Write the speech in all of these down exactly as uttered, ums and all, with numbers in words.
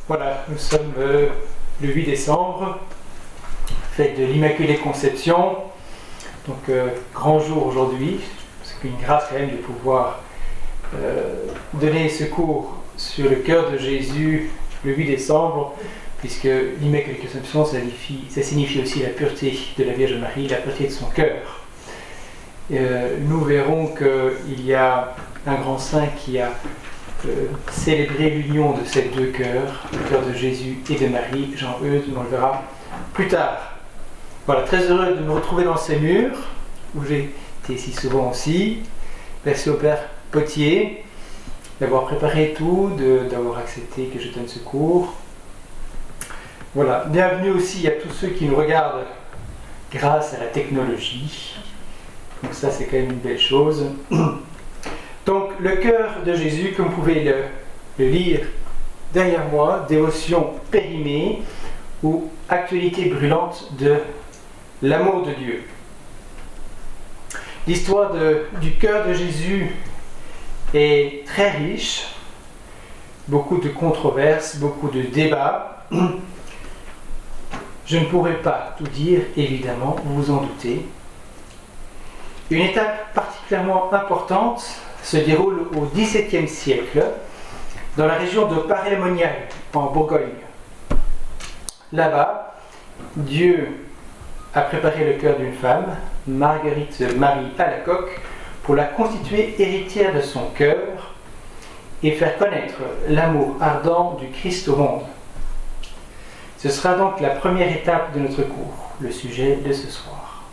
Voilà, nous sommes euh, le huit décembre, fête de l'Immaculée Conception, donc euh, grand jour aujourd'hui, c'est une grâce quand même de pouvoir euh, donner ce cours sur le cœur de Jésus le huit décembre, puisque l'Immaculée Conception, ça signifie, ça signifie aussi la pureté de la Vierge Marie, la pureté de son cœur. Euh, nous verrons qu'il y a un grand saint qui a euh, célébré l'union de ces deux cœurs, le cœur de Jésus et de Marie, Jean-Eudes, on le verra plus tard. Voilà, très heureux de me retrouver dans ces murs, où j'ai été si souvent aussi. Merci au Père Potier d'avoir préparé tout, de, d'avoir accepté que je donne ce cours. Voilà, bienvenue aussi à tous ceux qui nous regardent grâce à la technologie. Donc ça, c'est quand même une belle chose. Donc, le cœur de Jésus, comme vous pouvez le, le lire derrière moi, dévotion périmée ou actualité brûlante de l'amour de Dieu. L'histoire de, du cœur de Jésus est très riche, beaucoup de controverses, beaucoup de débats. Je ne pourrai pas tout dire, évidemment, vous vous en doutez. Une étape particulièrement importante se déroule au dix-septième siècle, dans la région de Paray-le-Monial, en Bourgogne. Là-bas, Dieu a préparé le cœur d'une femme, Marguerite Marie Alacoque, pour la constituer héritière de son cœur et faire connaître l'amour ardent du Christ au monde. Ce sera donc la première étape de notre cours, le sujet de ce soir.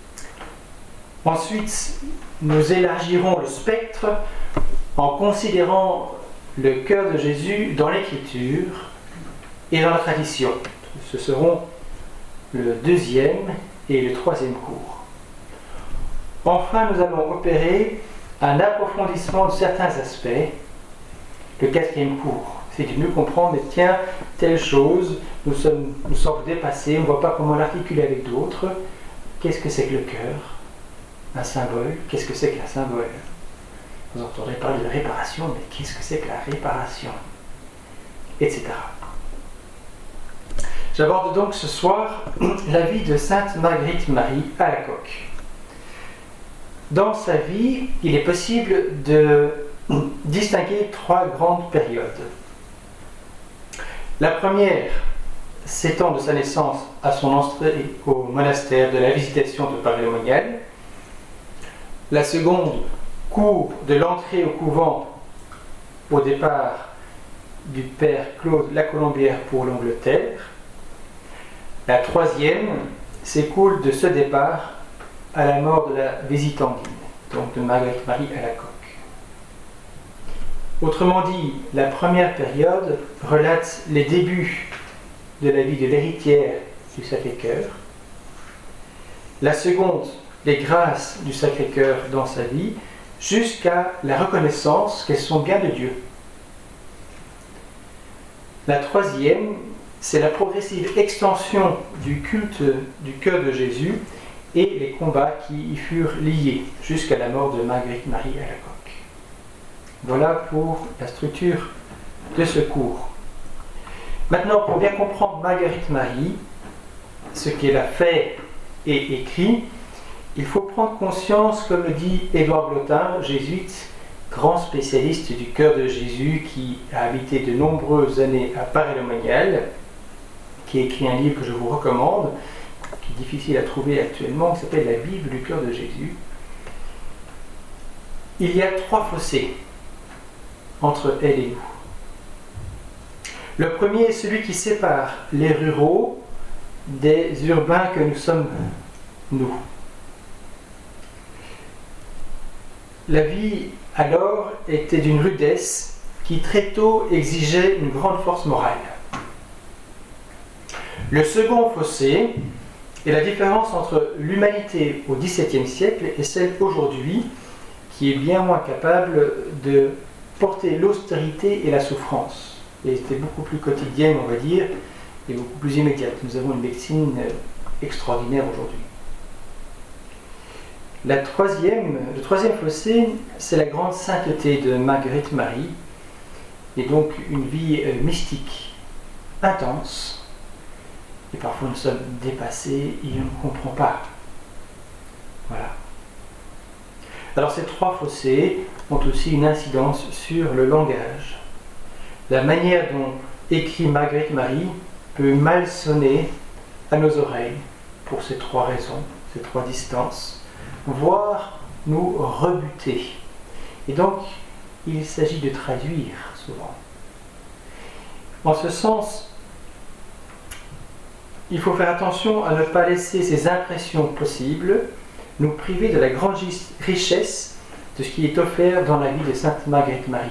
Ensuite, nous élargirons le spectre en considérant le cœur de Jésus dans l'Écriture et dans la tradition. Ce seront le deuxième et le troisième cours. Enfin, nous allons opérer un approfondissement de certains aspects. Le quatrième cours, c'est de mieux comprendre, mais tiens, telle chose, nous sommes, nous sommes dépassés, on ne voit pas comment l'articuler avec d'autres. Qu'est-ce que c'est que le cœur ? Un symbole, qu'est-ce que c'est que la symbole ? Vous entendrez parler de réparation, mais qu'est-ce que c'est que la réparation ? Etc. J'aborde donc ce soir la vie de Sainte Marguerite Marie Alacoque. Dans sa vie, il est possible de distinguer trois grandes périodes. La première s'étend de sa naissance à son entrée au monastère de la Visitation de Paray-le-Monial. La seconde court de l'entrée au couvent au départ du père Claude Lacolombière pour l'Angleterre. La troisième s'écoule de ce départ à la mort de la Visitandine, donc de Marguerite Marie Alacoque. Autrement dit, la première période relate les débuts de la vie de l'héritière du Sacré-Cœur. La seconde, les grâces du Sacré-Cœur dans sa vie, jusqu'à la reconnaissance qu'elles sont bien de Dieu. La troisième, c'est la progressive extension du culte du cœur de Jésus et les combats qui y furent liés jusqu'à la mort de Marguerite Marie Alacoque. Voilà pour la structure de ce cours. Maintenant, pour bien comprendre Marguerite Marie, ce qu'elle a fait et écrit, il faut prendre conscience, comme le dit Édouard Blotin, jésuite, grand spécialiste du cœur de Jésus, qui a habité de nombreuses années à Paray-le-Monial, qui a écrit un livre que je vous recommande, qui est difficile à trouver actuellement, qui s'appelle La Bible du cœur de Jésus. Il y a trois fossés entre elle et nous. Le premier est celui qui sépare les ruraux des urbains que nous sommes, nous. La vie alors était d'une rudesse qui très tôt exigeait une grande force morale. Le second fossé est la différence entre l'humanité au dix-septième siècle et celle aujourd'hui, qui est bien moins capable de porter l'austérité et la souffrance. Et était beaucoup plus quotidienne, on va dire, et beaucoup plus immédiate. Nous avons une médecine extraordinaire aujourd'hui. La troisième, le troisième fossé, c'est la grande sainteté de Marguerite Marie, et donc une vie euh, mystique intense, et parfois nous sommes dépassés et on ne comprend pas. Voilà. Alors ces trois fossés ont aussi une incidence sur le langage. La manière dont écrit Marguerite Marie peut mal sonner à nos oreilles pour ces trois raisons, ces trois distances, voire nous rebuter. Et donc, il s'agit de traduire souvent. En ce sens, il faut faire attention à ne pas laisser ces impressions possibles nous priver de la grande richesse de ce qui est offert dans la vie de Sainte Marguerite Marie.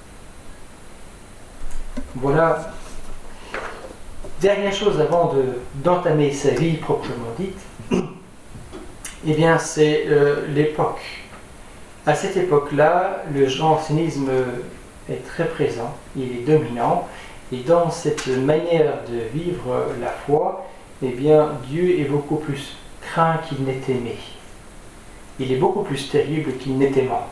Voilà. Dernière chose avant de, d'entamer sa vie proprement dite, eh bien c'est euh, l'époque. À cette époque-là, le jansénisme est très présent, il est dominant, et dans cette manière de vivre la foi, eh bien Dieu est beaucoup plus craint qu'il n'est aimé. Il est beaucoup plus terrible qu'il n'est aimant.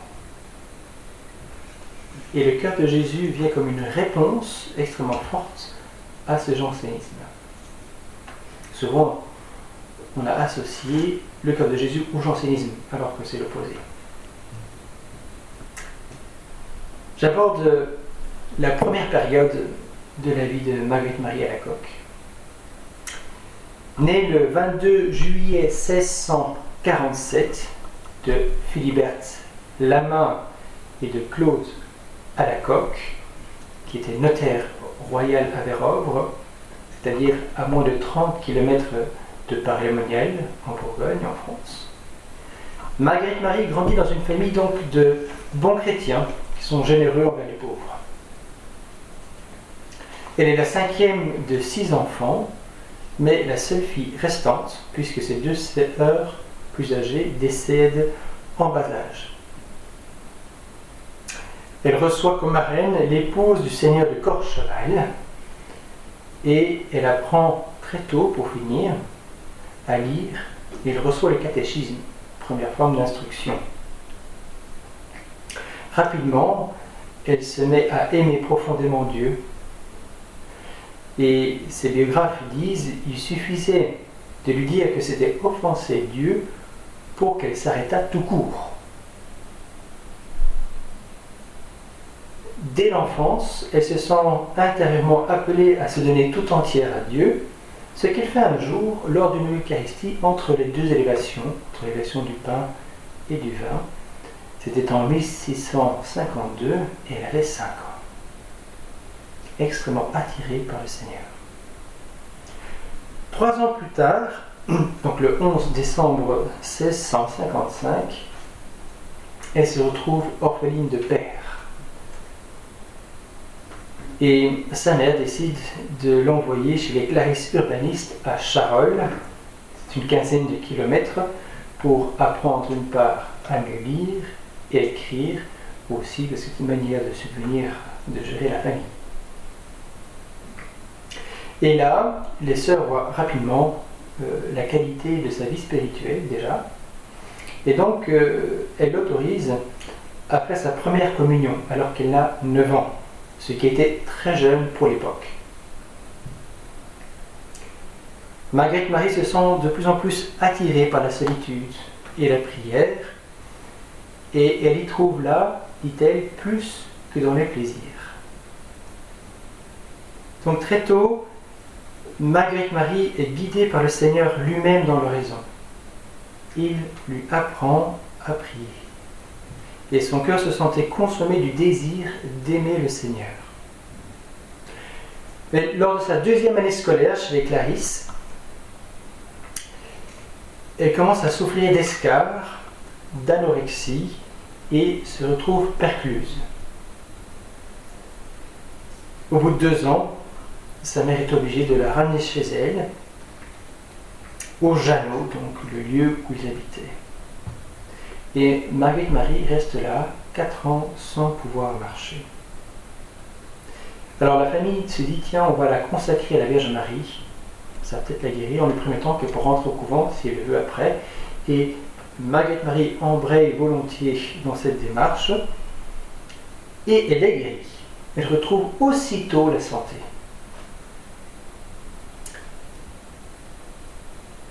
Et le cœur de Jésus vient comme une réponse extrêmement forte à ce jansénisme. Souvent, on a associé le cœur de Jésus au jansénisme, alors que c'est l'opposé. J'aborde la première période de la vie de Marguerite Marie à la Coque. Née le vingt-deux juillet seize cent quarante-sept de Philiberte Lamain et de Claude à la Coque, qui était notaire royal à Vérovre, c'est-à-dire à moins de trente kilomètres de Paris-le-Monial, en Bourgogne, en France. Marguerite Marie grandit dans une famille donc de bons chrétiens qui sont généreux envers les pauvres. Elle est la cinquième de six enfants, mais la seule fille restante, puisque ses deux sœurs plus âgées décèdent en bas âge. Elle reçoit comme marraine l'épouse du seigneur de Courchevel, et elle apprend très tôt, pour finir, à lire, et elle reçoit le catéchisme, première forme d'instruction. Rapidement, elle se met à aimer profondément Dieu, et ses biographes disent qu'il suffisait de lui dire que c'était offenser Dieu pour qu'elle s'arrêtât tout court. Dès l'enfance, elle se sent intérieurement appelée à se donner tout entière à Dieu, ce qu'elle fait un jour lors d'une Eucharistie entre les deux élévations, entre l'élévation du pain et du vin. C'était en mille six cent cinquante-deux et elle avait cinq ans. Extrêmement attirée par le Seigneur. Trois ans plus tard, donc le onze décembre seize cent cinquante-cinq, elle se retrouve orpheline de père. Et sa mère décide de l'envoyer chez les clarisses urbanistes à Charolles, c'est une quinzaine de kilomètres, pour apprendre d'une part à mieux lire et à écrire, aussi parce que c'est une manière de subvenir, de gérer la famille. Et là, les sœurs voient rapidement euh, la qualité de sa vie spirituelle déjà, et donc euh, elles l'autorisent à faire sa première communion alors qu'elle a neuf ans. Ce qui était très jeune pour l'époque. Marguerite Marie se sent de plus en plus attirée par la solitude et la prière, et elle y trouve là, dit-elle, plus que dans les plaisirs. Donc très tôt, Marguerite Marie est guidée par le Seigneur lui-même dans l'oraison. Il lui apprend à prier. Et son cœur se sentait consommé du désir d'aimer le Seigneur. Mais lors de sa deuxième année scolaire chez les Clarisses, elle commence à souffrir d'escarres, d'anorexie et se retrouve percluse. Au bout de deux ans, sa mère est obligée de la ramener chez elle, au Janot, donc le lieu où ils habitaient. Et Marguerite Marie reste là, quatre ans, sans pouvoir marcher. Alors la famille se dit, tiens, on va la consacrer à la Vierge Marie, ça va peut-être la guérir, en lui promettant que pour rentrer au couvent, si elle le veut après. Et Marguerite Marie embraye volontiers dans cette démarche, et elle est guérie. Elle retrouve aussitôt la santé.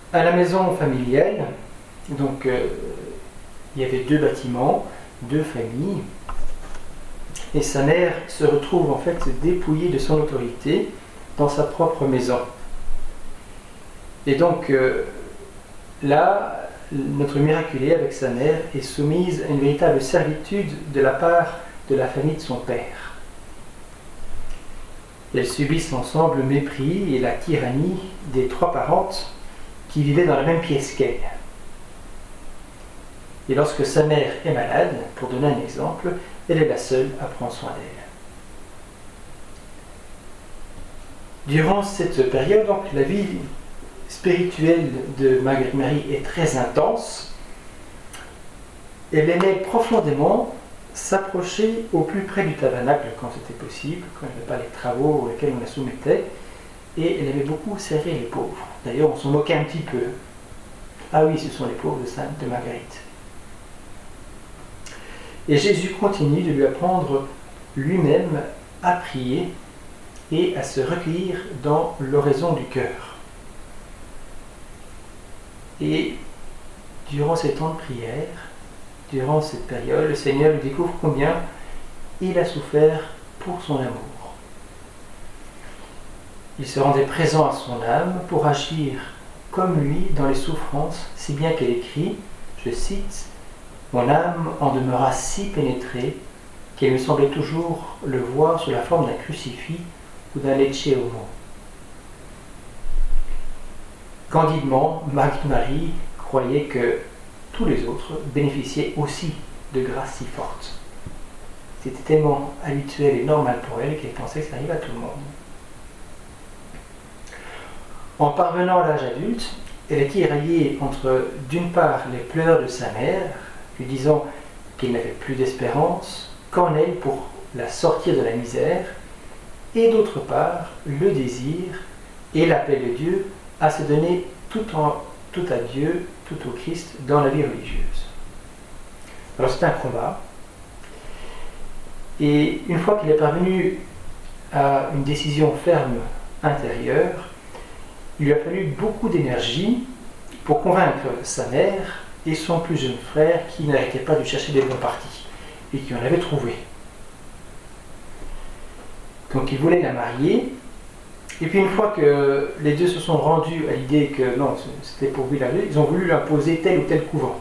à la maison familiale, donc euh, il y avait deux bâtiments, deux familles, et sa mère se retrouve en fait dépouillée de son autorité dans sa propre maison. Et donc euh, là, notre miraculée avec sa mère est soumise à une véritable servitude de la part de la famille de son père. Elles subissent ensemble le mépris et la tyrannie des trois parentes qui vivaient dans la même pièce qu'elle. Et lorsque sa mère est malade, pour donner un exemple, elle est la seule à prendre soin d'elle. Durant cette période, donc, la vie spirituelle de Marguerite Marie est très intense. Elle aimait profondément s'approcher au plus près du tabernacle quand c'était possible, quand il n'y avait pas les travaux auxquels on la soumettait, et elle aimait beaucoup servir les pauvres. D'ailleurs, on s'en moquait un petit peu. Ah oui, ce sont les pauvres de Sainte de Marguerite. Et Jésus continue de lui apprendre lui-même à prier et à se recueillir dans l'oraison du cœur. Et durant ces temps de prière, durant cette période, le Seigneur lui découvre combien il a souffert pour son amour. Il se rendait présent à son âme pour agir comme lui dans les souffrances, si bien qu'elle écrit, je cite, « Mon âme en demeura si pénétrée qu'elle me semblait toujours le voir sous la forme d'un crucifix ou d'un lecce homo. » Candidement, Marguerite Marie croyait que tous les autres bénéficiaient aussi de grâces si fortes. C'était tellement habituel et normal pour elle qu'elle pensait que ça arrivait à tout le monde. En parvenant à l'âge adulte, elle est tiraillée entre, d'une part, les pleurs de sa mère, lui disant qu'il n'avait plus d'espérance qu'en elle pour la sortir de la misère, et d'autre part, le désir et l'appel de Dieu à se donner tout, en, tout à Dieu, tout au Christ dans la vie religieuse. Alors c'est un combat, et une fois qu'il est parvenu à une décision ferme intérieure, il lui a fallu beaucoup d'énergie pour convaincre sa mère et son plus jeune frère qui n'arrêtaient pas de chercher des bons partis et qui en avaient trouvé. Donc il voulait la marier, et puis une fois que les deux se sont rendus à l'idée que non, c'était pour lui la vie, ils ont voulu l'imposer tel ou tel couvent.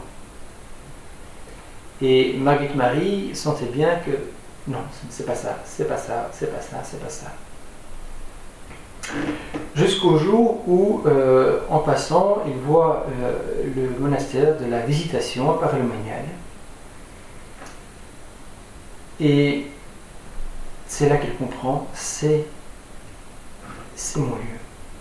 Et Marguerite Marie sentait bien que non, c'est pas ça, c'est pas ça, c'est pas ça, c'est pas ça. Jusqu'au jour où, euh, en passant, il voit euh, le monastère de la Visitation à Paray-le-Monial. Et c'est là qu'elle comprend, c'est, c'est mon lieu.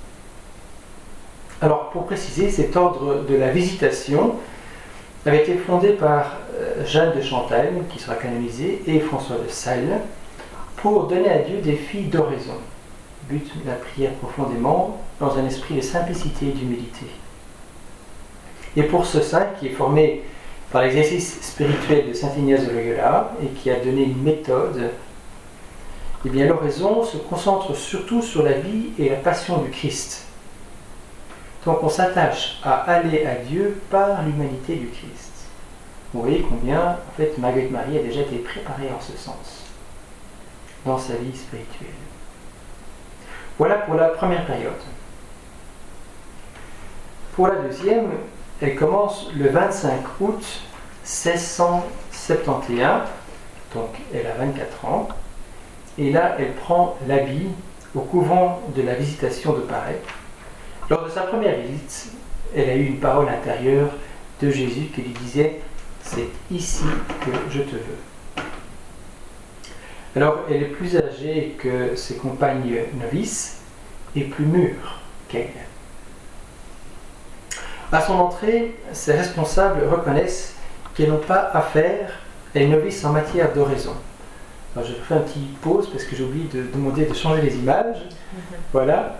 Alors, pour préciser, cet ordre de la Visitation avait été fondé par euh, Jeanne de Chantal, qui sera canonisée, et François de Sales, pour donner à Dieu des filles d'oraison. But la prière profondément dans un esprit de simplicité et d'humilité. Et pour ce saint qui est formé par l'exercice spirituel de saint Ignace de Loyola et qui a donné une méthode, eh bien l'oraison se concentre surtout sur la vie et la passion du Christ. Donc on s'attache à aller à Dieu par l'humanité du Christ. Vous voyez combien en fait Marguerite Marie a déjà été préparée en ce sens dans sa vie spirituelle. Voilà pour la première période. Pour la deuxième, elle commence le vingt-cinq août seize cent soixante et onze, donc elle a vingt-quatre ans, et là elle prend l'habit au couvent de la Visitation de Paray. Lors de sa première visite, elle a eu une parole intérieure de Jésus qui lui disait « C'est ici que je te veux ». Alors, elle est plus âgée que ses compagnes novices et plus mûre qu'elle. À son entrée, ses responsables reconnaissent qu'elles n'ont pas affaire à une novice en matière d'oraison. Alors, je fais un petit pause parce que j'ai oublié de demander de changer les images. Mm-hmm. Voilà.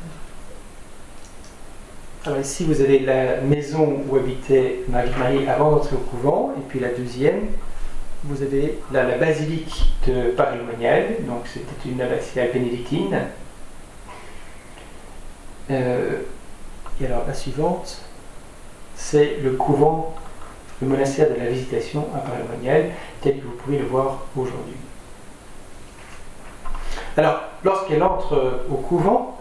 Alors ici, vous avez la maison où habitait Marguerite Marie avant d'entrer au couvent, et puis la deuxième, vous avez là la basilique de Paray-le-Monial, donc c'était une abbatiale bénédictine. Euh, Et alors la suivante, c'est le couvent, le monastère de la Visitation à Paray-le-Monial, tel que vous pouvez le voir aujourd'hui. Alors, lorsqu'elle entre au couvent,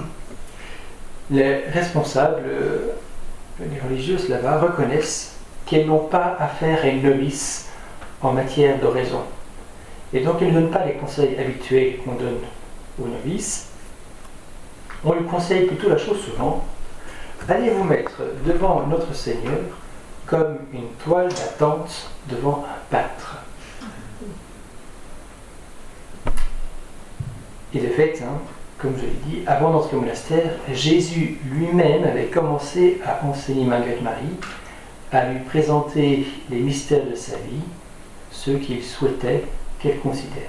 les responsables, les religieuses là-bas, reconnaissent qu'elles n'ont pas affaire à une novice en matière d'oraison. Et donc, elles ne donnent pas les conseils habituels qu'on donne aux novices. On lui conseille plutôt la chose suivante: allez vous mettre devant notre Seigneur comme une toile d'attente devant un pâtre. Et de fait, hein, comme je l'ai dit, avant d'entrer au monastère, Jésus lui-même avait commencé à enseigner Marguerite Marie, à lui présenter les mystères de sa vie, ceux qu'il souhaitait qu'elle considère.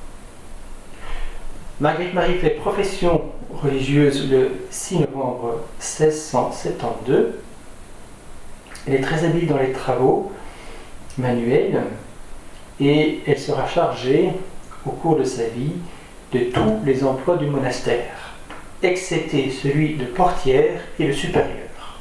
Marguerite Marie fait profession religieuse le six novembre mille six cent soixante-douze. Elle est très habile dans les travaux manuels et elle sera chargée au cours de sa vie de tous les emplois du monastère, excepté celui de portière et de supérieur.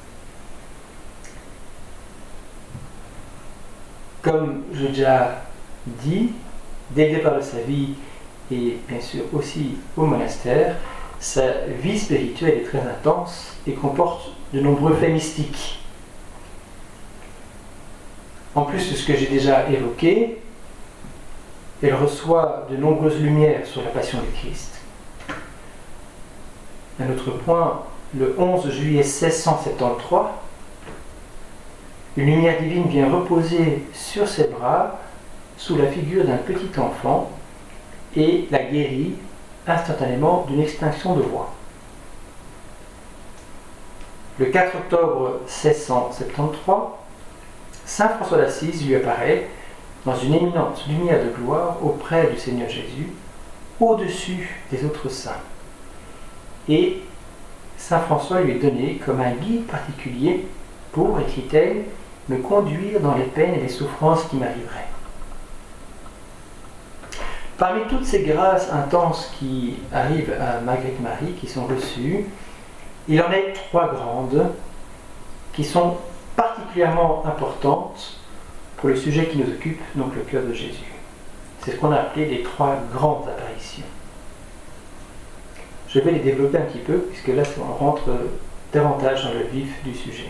Comme j'ai déjà dit, dès le départ de sa vie, et bien sûr aussi au monastère, sa vie spirituelle est très intense et comporte de nombreux faits mystiques. En plus de ce que j'ai déjà évoqué, elle reçoit de nombreuses lumières sur la passion du Christ. Un autre point, le onze juillet mille six cent soixante-treize, une lumière divine vient reposer sur ses bras sous la figure d'un petit enfant et la guérit instantanément d'une extinction de voix. Le quatre octobre mille six cent soixante-treize, Saint François d'Assise lui apparaît dans une éminente lumière de gloire auprès du Seigneur Jésus, au-dessus des autres saints. Et Saint François lui est donné comme un guide particulier pour, écrit-elle, me conduire dans les peines et les souffrances qui m'arriveraient. Parmi toutes ces grâces intenses qui arrivent à Marguerite Marie, qui sont reçues, il en est trois grandes qui sont particulièrement importantes pour le sujet qui nous occupe, donc le cœur de Jésus. C'est ce qu'on a appelé les trois grandes apparitions. Je vais les développer un petit peu, puisque là, on rentre davantage dans le vif du sujet.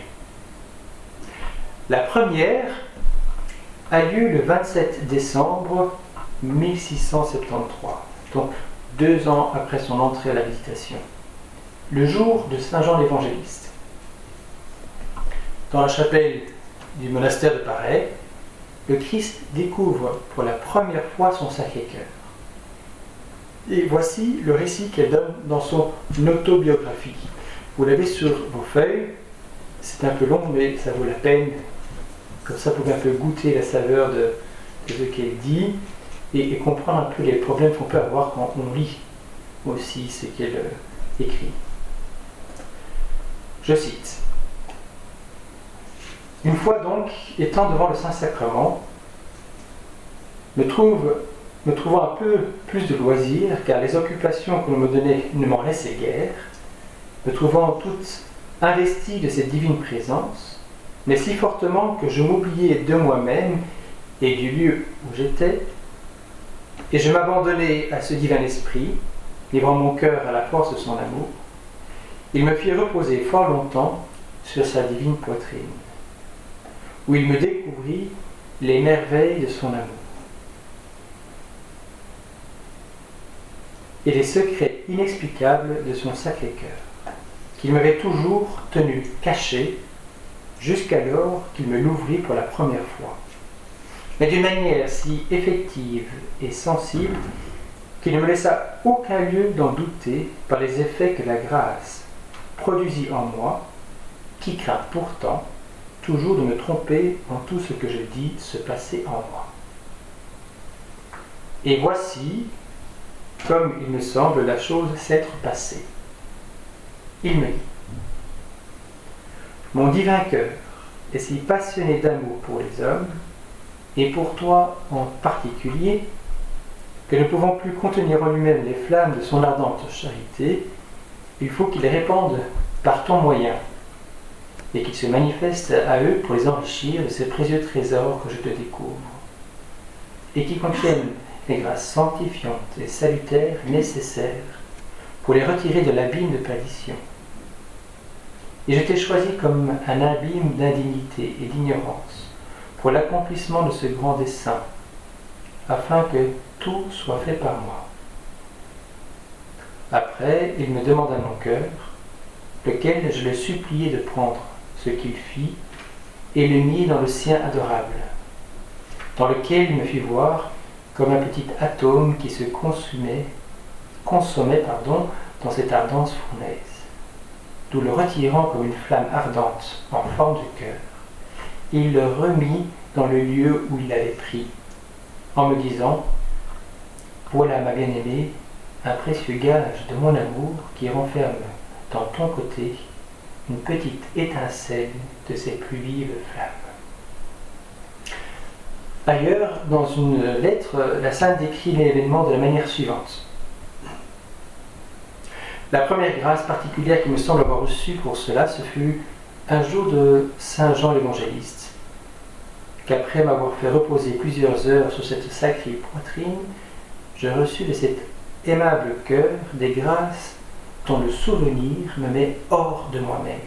La première a lieu le vingt-sept décembre mille six cent soixante-treize, donc deux ans après son entrée à la Visitation, le jour de Saint Jean l'Évangéliste. Dans la chapelle du monastère de Paray, le Christ découvre pour la première fois son Sacré-Cœur. Et voici le récit qu'elle donne dans son autobiographie. Vous l'avez sur vos feuilles, c'est un peu long, mais ça vaut la peine. Comme ça, vous pouvez un peu goûter la saveur de, de ce qu'elle dit et, et comprendre un peu les problèmes qu'on peut avoir quand on lit aussi ce qu'elle euh, écrit. Je cite. Une fois donc, étant devant le Saint-Sacrement, me, trouve, me trouvant un peu plus de loisirs, car les occupations que l'on me donnait ne m'en laissaient guère, me trouvant toute investie de cette divine présence, mais si fortement que je m'oubliais de moi-même et du lieu où j'étais, et je m'abandonnais à ce divin esprit, livrant mon cœur à la force de son amour, il me fit reposer fort longtemps sur sa divine poitrine, où il me découvrit les merveilles de son amour et les secrets inexplicables de son Sacré-Cœur, qu'il m'avait toujours tenu caché jusqu'alors qu'il me l'ouvrit pour la première fois, mais d'une manière si effective et sensible qu'il ne me laissa aucun lieu d'en douter par les effets que la grâce produisit en moi, qui craint pourtant toujours de me tromper en tout ce que je dis se passer en moi. Et voici, comme il me semble, la chose s'être passée. Il me dit: mon divin cœur est si passionné d'amour pour les hommes, et pour toi en particulier, que ne pouvant plus contenir en lui-même les flammes de son ardente charité, il faut qu'il répande par ton moyen, et qu'ils se manifestent à eux pour les enrichir de ces précieux trésors que je te découvre, et qui contiennent les grâces sanctifiantes et salutaires nécessaires pour les retirer de l'abîme de perdition. Et je t'ai choisi comme un abîme d'indignité et d'ignorance pour l'accomplissement de ce grand dessein, afin que tout soit fait par moi. Après, il me demanda mon cœur, lequel je le suppliai de prendre ce qu'il fit, et le mit dans le sien adorable, dans lequel il me fit voir comme un petit atome qui se consumait, consommait pardon, dans cette ardente fournaise, d'où le retirant comme une flamme ardente en forme de cœur, il le remit dans le lieu où il l'avait pris, en me disant, voilà ma bien-aimée, un précieux gage de mon amour qui renferme dans ton côté une petite étincelle de ses plus vives flammes. Ailleurs, dans une lettre, la Sainte décrit l'événement de la manière suivante. La première grâce particulière qui me semble avoir reçue pour cela, ce fut un jour de Saint Jean l'Évangéliste, qu'après m'avoir fait reposer plusieurs heures sur cette sacrée poitrine, je reçus de cet aimable cœur des grâces dont le souvenir me met hors de moi-même.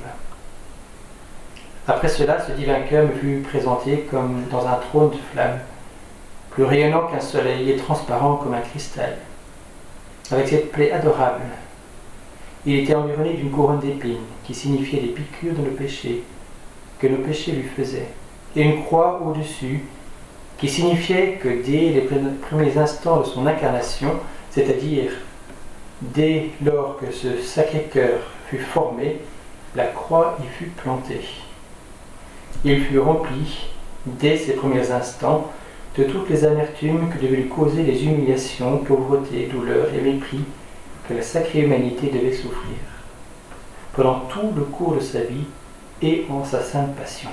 Après cela, ce divin cœur me fut présenté comme dans un trône de flammes, plus rayonnant qu'un soleil et transparent comme un cristal. Avec cette plaie adorable, il était environné d'une couronne d'épines qui signifiait les piqûres de nos péchés, que nos péchés lui faisaient, et une croix au-dessus qui signifiait que dès les premiers instants de son incarnation, c'est-à-dire dès lors que ce sacré cœur fut formé, la croix y fut plantée. Il fut rempli, dès ses premiers instants, de toutes les amertumes que devaient lui causer les humiliations, pauvreté, douleurs et mépris que la sacrée humanité devait souffrir, pendant tout le cours de sa vie et en sa sainte passion.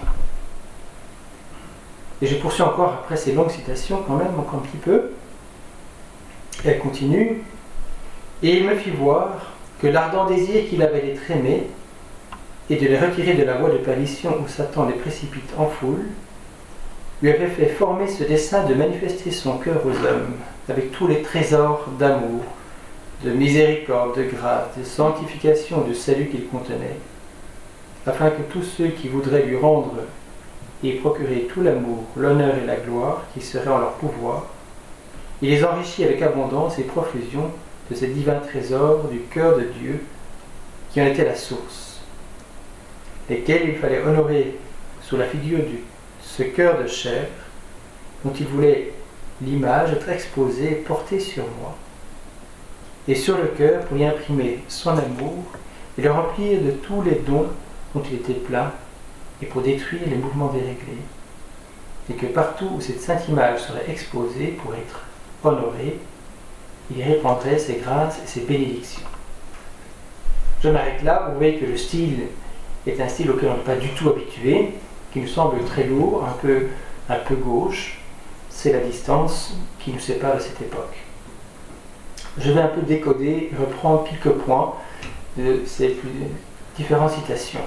Et je poursuis encore après ces longues citations, quand même, encore un petit peu. Elle continue. Et il me fit voir que l'ardent désir qu'il avait d'être aimé et de les retirer de la voie de perdition où Satan les précipite en foule, lui avait fait former ce dessein de manifester son cœur aux hommes avec tous les trésors d'amour, de miséricorde, de grâce, de sanctification et de salut qu'il contenait, afin que tous ceux qui voudraient lui rendre et procurer tout l'amour, l'honneur et la gloire qui seraient en leur pouvoir, il les enrichit avec abondance et profusion de ces divins trésors du cœur de Dieu qui en était la source, lesquels il fallait honorer sous la figure de ce cœur de chair dont il voulait l'image être exposée et portée sur moi, et sur le cœur pour y imprimer son amour et le remplir de tous les dons dont il était plein, et pour détruire les mouvements déréglés, et que partout où cette sainte image serait exposée pour être honorée, il y répandrait ses grâces et ses bénédictions. Je m'arrête là. Vous voyez que le style est un style auquel on n'est pas du tout habitué, qui nous semble très lourd, un peu, un peu gauche. C'est la distance qui nous sépare de cette époque. Je vais un peu décoder et reprendre quelques points de ces plus différentes citations.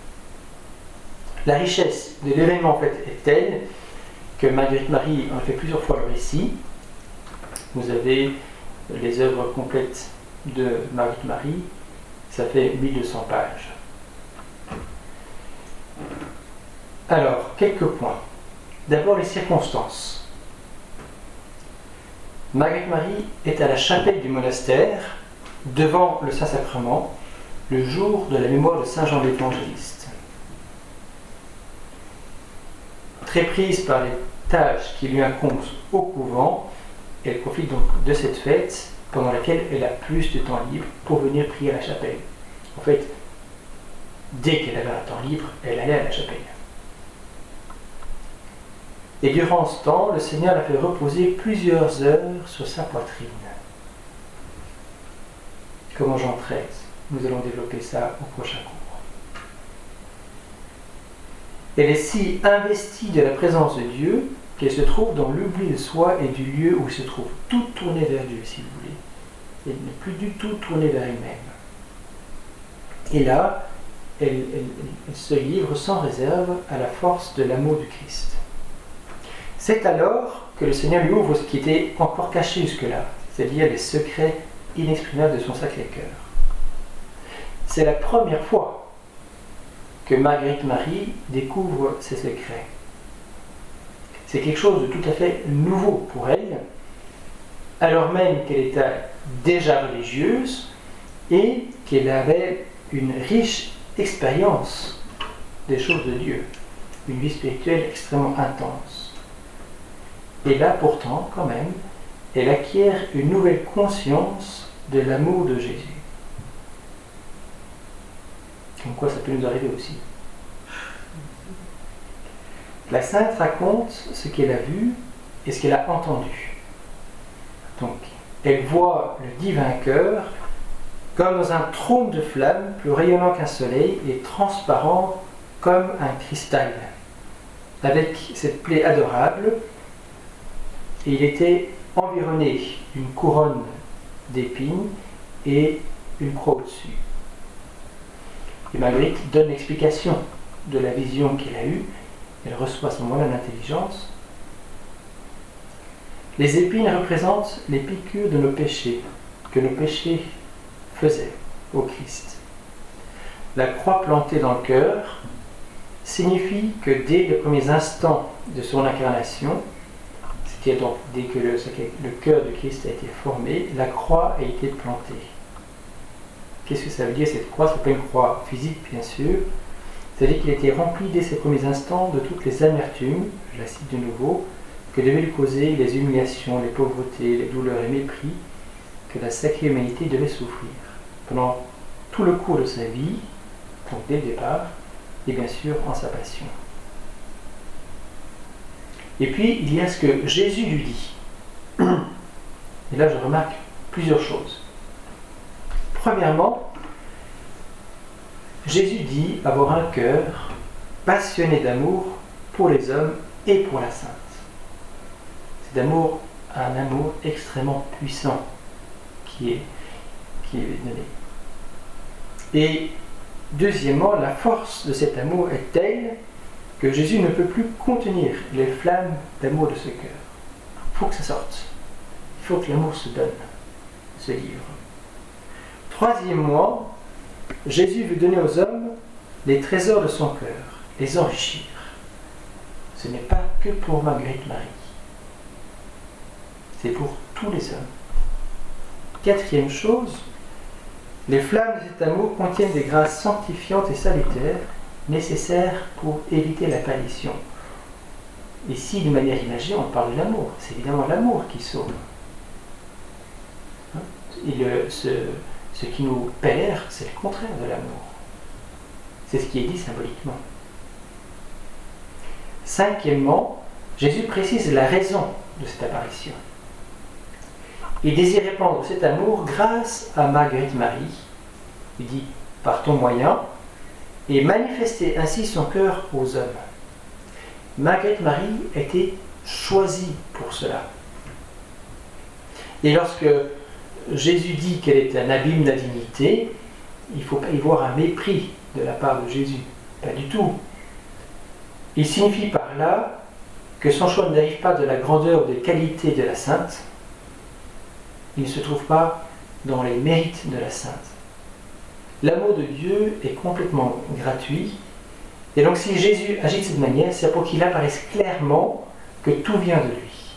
La richesse de l'événement en fait est telle que Marguerite Marie en fait plusieurs fois le récit. Vous avez les œuvres complètes de Marguerite Marie, ça fait mille deux cents pages. Alors, quelques points. D'abord les circonstances. Marguerite Marie est à la chapelle du monastère, devant le Saint-Sacrement, le jour de la mémoire de Saint Jean l'Évangéliste. Très prise par les tâches qui lui incombent au couvent, elle profite donc de cette fête pendant laquelle elle a plus de temps libre pour venir prier à la chapelle. En fait, dès qu'elle avait un temps libre, elle allait à la chapelle. Et durant ce temps, le Seigneur l'a fait reposer plusieurs heures sur sa poitrine. Comme en Jean treize, nous allons développer ça au prochain cours. Elle est si investie de la présence de Dieu qu'elle se trouve dans l'oubli de soi et du lieu où elle se trouve, tout tournée vers Dieu, si vous voulez. Elle n'est plus du tout tournée vers elle-même. Et là, elle, elle, elle se livre sans réserve à la force de l'amour du Christ. C'est alors que le Seigneur lui ouvre ce qui était encore caché jusque-là, c'est-à-dire les secrets inexprimables de son Sacré-Cœur. C'est la première fois que Marguerite Marie découvre ces secrets. C'est quelque chose de tout à fait nouveau pour elle, alors même qu'elle était déjà religieuse et qu'elle avait une riche expérience des choses de Dieu, une vie spirituelle extrêmement intense. Et là, pourtant, quand même, elle acquiert une nouvelle conscience de l'amour de Jésus. Comme quoi ça peut nous arriver aussi. La sainte raconte ce qu'elle a vu et ce qu'elle a entendu. Donc, elle voit le divin cœur comme dans un trône de flammes, plus rayonnant qu'un soleil et transparent comme un cristal, avec cette plaie adorable, et il était environné d'une couronne d'épines et une croix au-dessus. Et Marguerite donne l'explication de la vision qu'elle a eue. Elle reçoit à ce moment-là l'intelligence. Les épines représentent les piqûres de nos péchés, que nos péchés faisaient au Christ. La croix plantée dans le cœur signifie que dès les premiers instants de son incarnation, c'est-à-dire donc dès que le, le cœur de Christ a été formé, la croix a été plantée. Qu'est-ce que ça veut dire cette croix? Ce n'est pas une croix physique, bien sûr. C'est-à-dire qu'il a été rempli dès ses premiers instants de toutes les amertumes, je la cite de nouveau, que devaient lui causer les humiliations, les pauvretés, les douleurs et mépris que la sacrée humanité devait souffrir pendant tout le cours de sa vie, donc dès le départ, et bien sûr en sa passion. Et puis, il y a ce que Jésus lui dit. Et là, je remarque plusieurs choses. Premièrement, Jésus dit avoir un cœur passionné d'amour pour les hommes et pour la Sainte. C'est d'amour, un amour extrêmement puissant qui est, qui est donné. Et deuxièmement, la force de cet amour est telle que Jésus ne peut plus contenir les flammes d'amour de ce cœur. Il faut que ça sorte. Il faut que l'amour se donne, se livre. Troisièmement, Jésus veut donner aux hommes les trésors de son cœur, les enrichir. Ce n'est pas que pour Marguerite Marie. C'est pour tous les hommes. Quatrième chose, les flammes de cet amour contiennent des grâces sanctifiantes et salutaires nécessaires pour éviter la perdition. Ici, de manière imagée, on parle de l'amour. C'est évidemment l'amour qui sauve. Et le, ce, ce qui nous perd, c'est le contraire de l'amour. C'est ce qui est dit symboliquement. Cinquièmement, Jésus précise la raison de cette apparition. Il désire répandre cet amour grâce à Marguerite Marie, il dit par ton moyen, et manifester ainsi son cœur aux hommes. Marguerite Marie a été choisie pour cela. Et lorsque Jésus dit qu'elle est un abîme d'indignité, il ne faut pas y voir un mépris de la part de Jésus, pas du tout. Il signifie par là que son choix ne dérive pas de la grandeur ou des qualités de la sainte, il ne se trouve pas dans les mérites de la sainte. L'amour de Dieu est complètement gratuit, et donc si Jésus agit de cette manière, c'est pour qu'il apparaisse clairement que tout vient de lui.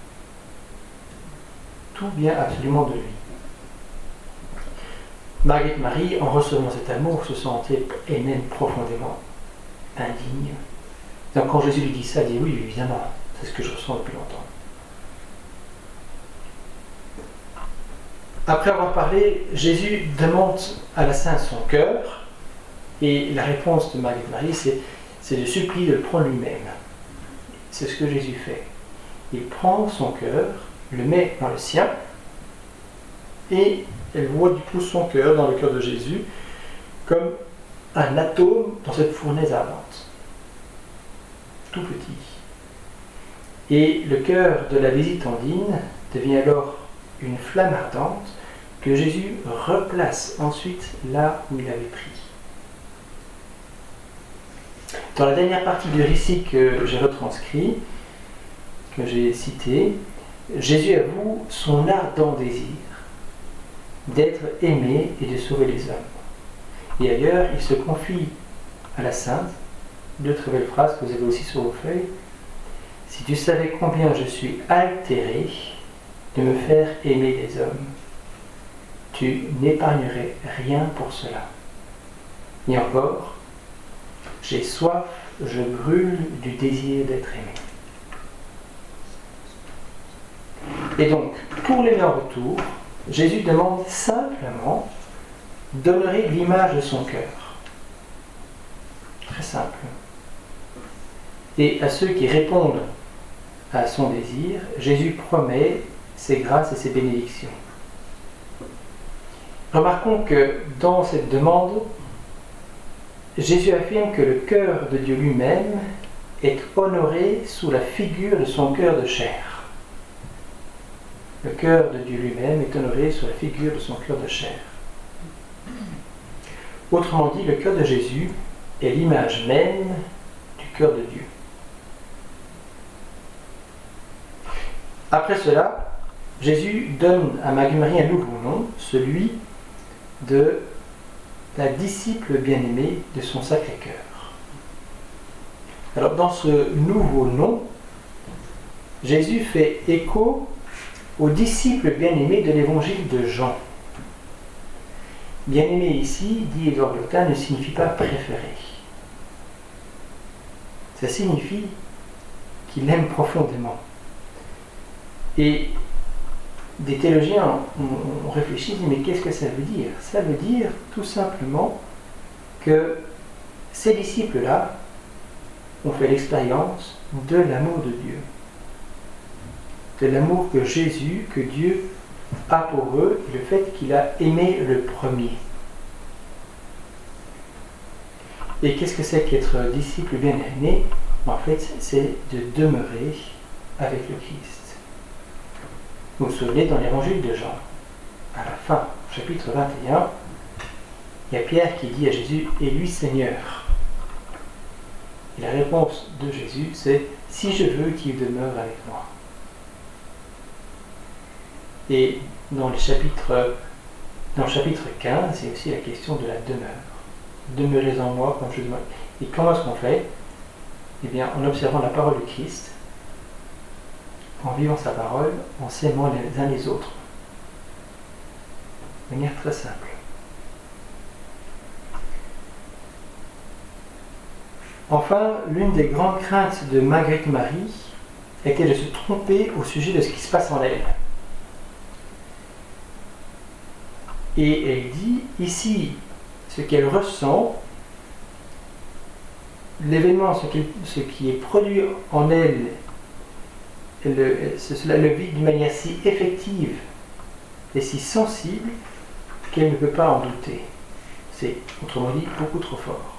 Tout vient absolument de lui. Marguerite Marie, en recevant cet amour, se sentait elle-même profondément indigne. Donc quand Jésus lui dit ça, elle dit oui, évidemment, c'est ce que je ressens depuis longtemps. Après avoir parlé, Jésus demande à la Sainte son cœur, et la réponse de Marguerite Marie, c'est, c'est de supplier de le prendre lui-même. C'est ce que Jésus fait. Il prend son cœur, le met dans le sien, et elle voit du coup son cœur dans le cœur de Jésus comme un atome dans cette fournaise ardente. Tout petit. Et le cœur de la visitandine devient alors une flamme ardente que Jésus replace ensuite là où il avait pris. Dans la dernière partie du récit que j'ai retranscrit, que j'ai cité, Jésus avoue son ardent désir d'être aimé et de sauver les hommes. Et ailleurs, il se confie à la Sainte, deux très belles phrases que vous avez aussi sur vos feuilles. « Si tu savais combien je suis altéré de me faire aimer des hommes, tu n'épargnerais rien pour cela. Et encore, j'ai soif, je brûle du désir d'être aimé. » Et donc, pour l'aimer en retour, Jésus demande simplement d'honorer l'image de son cœur. Très simple. Et à ceux qui répondent à son désir, Jésus promet ses grâces et ses bénédictions. Remarquons que dans cette demande, Jésus affirme que le cœur de Dieu lui-même est honoré sous la figure de son cœur de chair. Le cœur de Dieu lui-même est honoré sous la figure de son cœur de chair. Autrement dit, le cœur de Jésus est l'image même du cœur de Dieu. Après cela, Jésus donne à Marie un nouveau nom, celui de la disciple bien-aimée de son Sacré-Cœur. Alors dans ce nouveau nom, Jésus fait écho aux disciples bien-aimés de l'évangile de Jean. Bien-aimé ici, dit Édouard Lotin, ne signifie pas préféré. Ça signifie qu'il l'aime profondément. Et des théologiens ont réfléchi, mais qu'est-ce que ça veut dire? Ça veut dire tout simplement que ces disciples-là ont fait l'expérience de l'amour de Dieu. De l'amour que Jésus, que Dieu a pour eux, et le fait qu'il a aimé le premier. Et qu'est-ce que c'est qu'être disciple bien-aimé? En fait, c'est de demeurer avec le Christ. Vous vous souvenez, dans l'évangile de Jean, à la fin, chapitre vingt et un, il y a Pierre qui dit à Jésus « Et lui, Seigneur ?» Et la réponse de Jésus, c'est « Si je veux qu'il demeure avec moi ». Et dans le chapitre, dans le chapitre quinze, c'est aussi la question de la demeure. Demeurez en moi comme je demeure. Et comment est-ce qu'on fait? Eh bien, en observant la parole du Christ, en vivant sa parole, en s'aimant les uns les autres. De manière très simple. Enfin, l'une des grandes craintes de Marguerite Marie était de se tromper au sujet de ce qui se passe en elle. Et elle dit, ici, ce qu'elle ressent, l'événement, ce qui, ce qui est produit en elle, le, cela le vit d'une manière si effective et si sensible qu'elle ne peut pas en douter. C'est, autrement dit, beaucoup trop fort.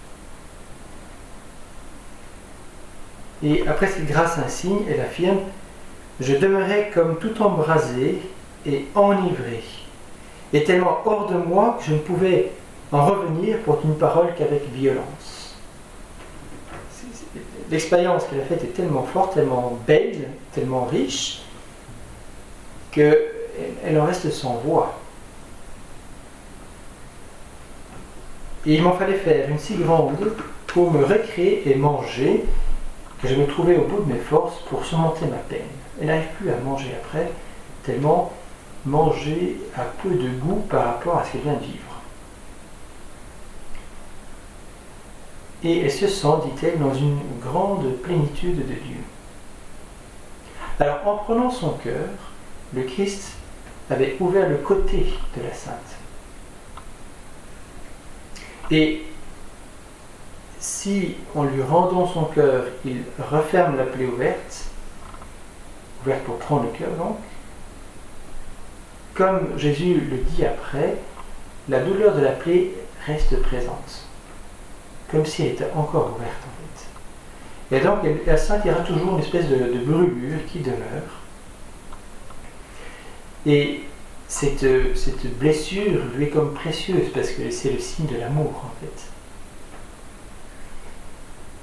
Et après cette grâce insigne, elle affirme « Je demeurais comme tout embrasé et enivré, et tellement hors de moi que je ne pouvais en revenir pour une parole qu'avec violence. » L'expérience qu'elle a faite est tellement forte, tellement belle, tellement riche, qu'elle en reste sans voix. Et il m'en fallait faire une si grande pour me recréer et manger, que je me trouvais au bout de mes forces pour surmonter ma peine. Elle n'arrive plus à manger après, tellement manger a peu de goût par rapport à ce qu'elle vient de vivre. Et elle se sent, dit-elle, dans une grande plénitude de Dieu. Alors, en prenant son cœur, le Christ avait ouvert le côté de la Sainte. Et si, en lui rendant son cœur, il referme la plaie ouverte, ouverte pour prendre le cœur donc, comme Jésus le dit après, la douleur de la plaie reste présente, comme si elle était encore ouverte en fait. Et donc la Sainte, il y aura toujours une espèce de, de brûlure qui demeure. Et cette, cette blessure lui est comme précieuse parce que c'est le signe de l'amour en fait.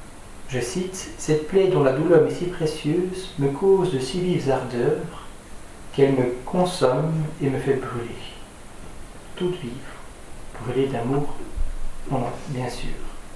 je cite, « Cette plaie dont la douleur m'est si précieuse me cause de si vives ardeurs qu'elle me consomme et me fait brûler. Toute vive, brûler d'amour, non, bien sûr. »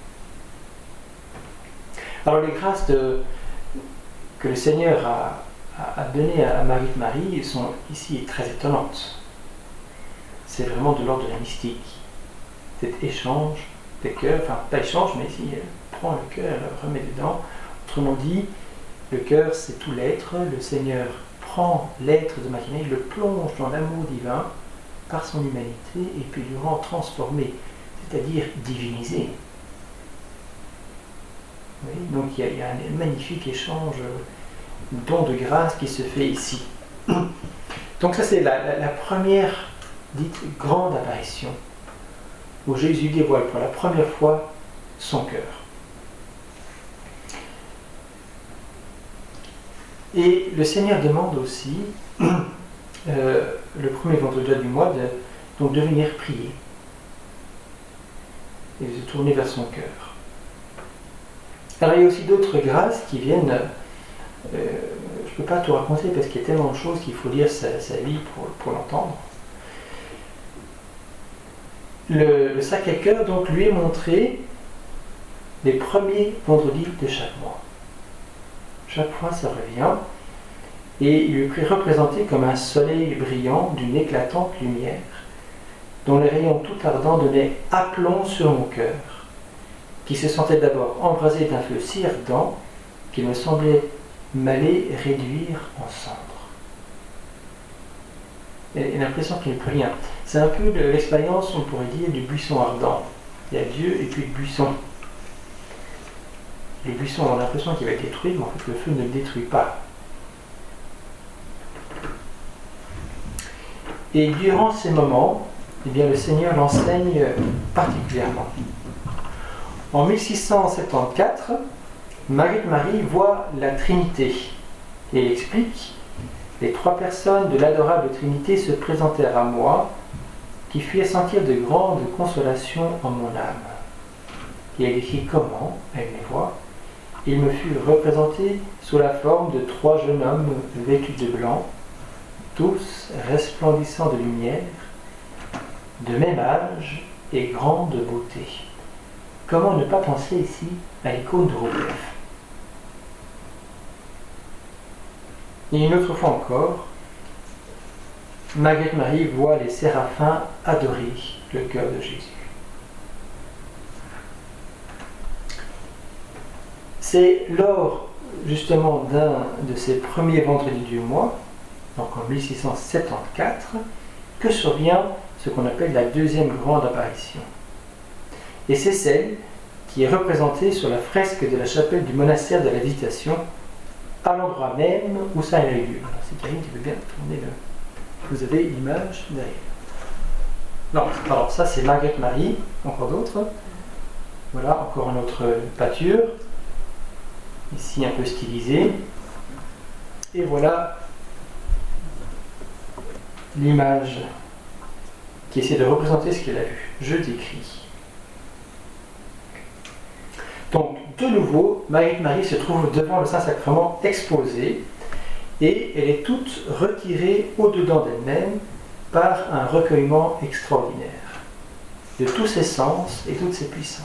Alors les grâces de, que le Seigneur a, a, a données à Marie de Marie sont ici très étonnantes. C'est vraiment de l'ordre de la mystique. Cet échange des cœurs, enfin pas échange, mais ici elle prend le cœur, elle le remet dedans. Autrement dit, le cœur c'est tout l'être, le Seigneur prend l'être de Marie, il le plonge dans l'amour divin par son humanité et puis le rend transformé, c'est-à-dire divinisé. Oui, donc il y, a, il y a un magnifique échange, un don de grâce qui se fait ici. Donc ça c'est la, la, la première dite grande apparition où Jésus dévoile pour la première fois son cœur. Et le Seigneur demande aussi, euh, le premier vendredi du mois, de, donc de venir prier et de se tourner vers son cœur. Alors il y a aussi d'autres grâces qui viennent, euh, je ne peux pas tout raconter parce qu'il y a tellement de choses qu'il faut lire sa, sa vie pour, pour l'entendre. Le, le Sacré-Cœur donc lui est montré les premiers vendredis de chaque mois. Chaque fois ça revient et il lui est représenté comme un soleil brillant d'une éclatante lumière dont les rayons tout ardents donnaient aplomb sur mon cœur, qui se sentait d'abord embrasé d'un feu si ardent qu'il me semblait m'aller réduire en cendres. Et, et l'impression qu'il n'y a plus rien. C'est un peu l'expérience, on pourrait dire, du buisson ardent. Il y a Dieu et puis le buisson. Le buisson, on a l'impression qu'il va être détruit, mais en fait le feu ne le détruit pas. Et durant ces moments, eh bien, le Seigneur l'enseigne particulièrement. En mille six cent soixante-quatorze, Marie de Marie voit la Trinité et elle explique « Les trois personnes de l'adorable Trinité se présentèrent à moi, qui firent sentir de grandes consolations en mon âme. » Et elle écrit comment elle les voit. « Ils me furent représentés sous la forme de trois jeunes hommes vêtus de blanc, tous resplendissants de lumière, de même âge et grande beauté. » Comment ne pas penser ici à l'icône de Robert? Et une autre fois encore, Marguerite Marie voit les séraphins adorer le cœur de Jésus. C'est lors justement d'un de ces premiers vendredis du mois, donc en mille six cent soixante-quatorze, que survient ce qu'on appelle la deuxième grande apparition. Et c'est celle qui est représentée sur la fresque de la chapelle du monastère de la Visitation, à l'endroit même où ça a eu lieu. Alors, c'est Karine qui veut bien tourner le... Vous avez l'image derrière. Non, pardon, ça c'est Marguerite Marie, encore d'autres. Voilà, encore une autre pâture. Ici un peu stylisée. Et voilà l'image qui essaie de représenter ce qu'elle a vu. Je décris. Donc, de nouveau, Marguerite Marie se trouve devant le Saint-Sacrement exposé et elle est toute retirée au-dedans d'elle-même par un recueillement extraordinaire de tous ses sens et toutes ses puissances.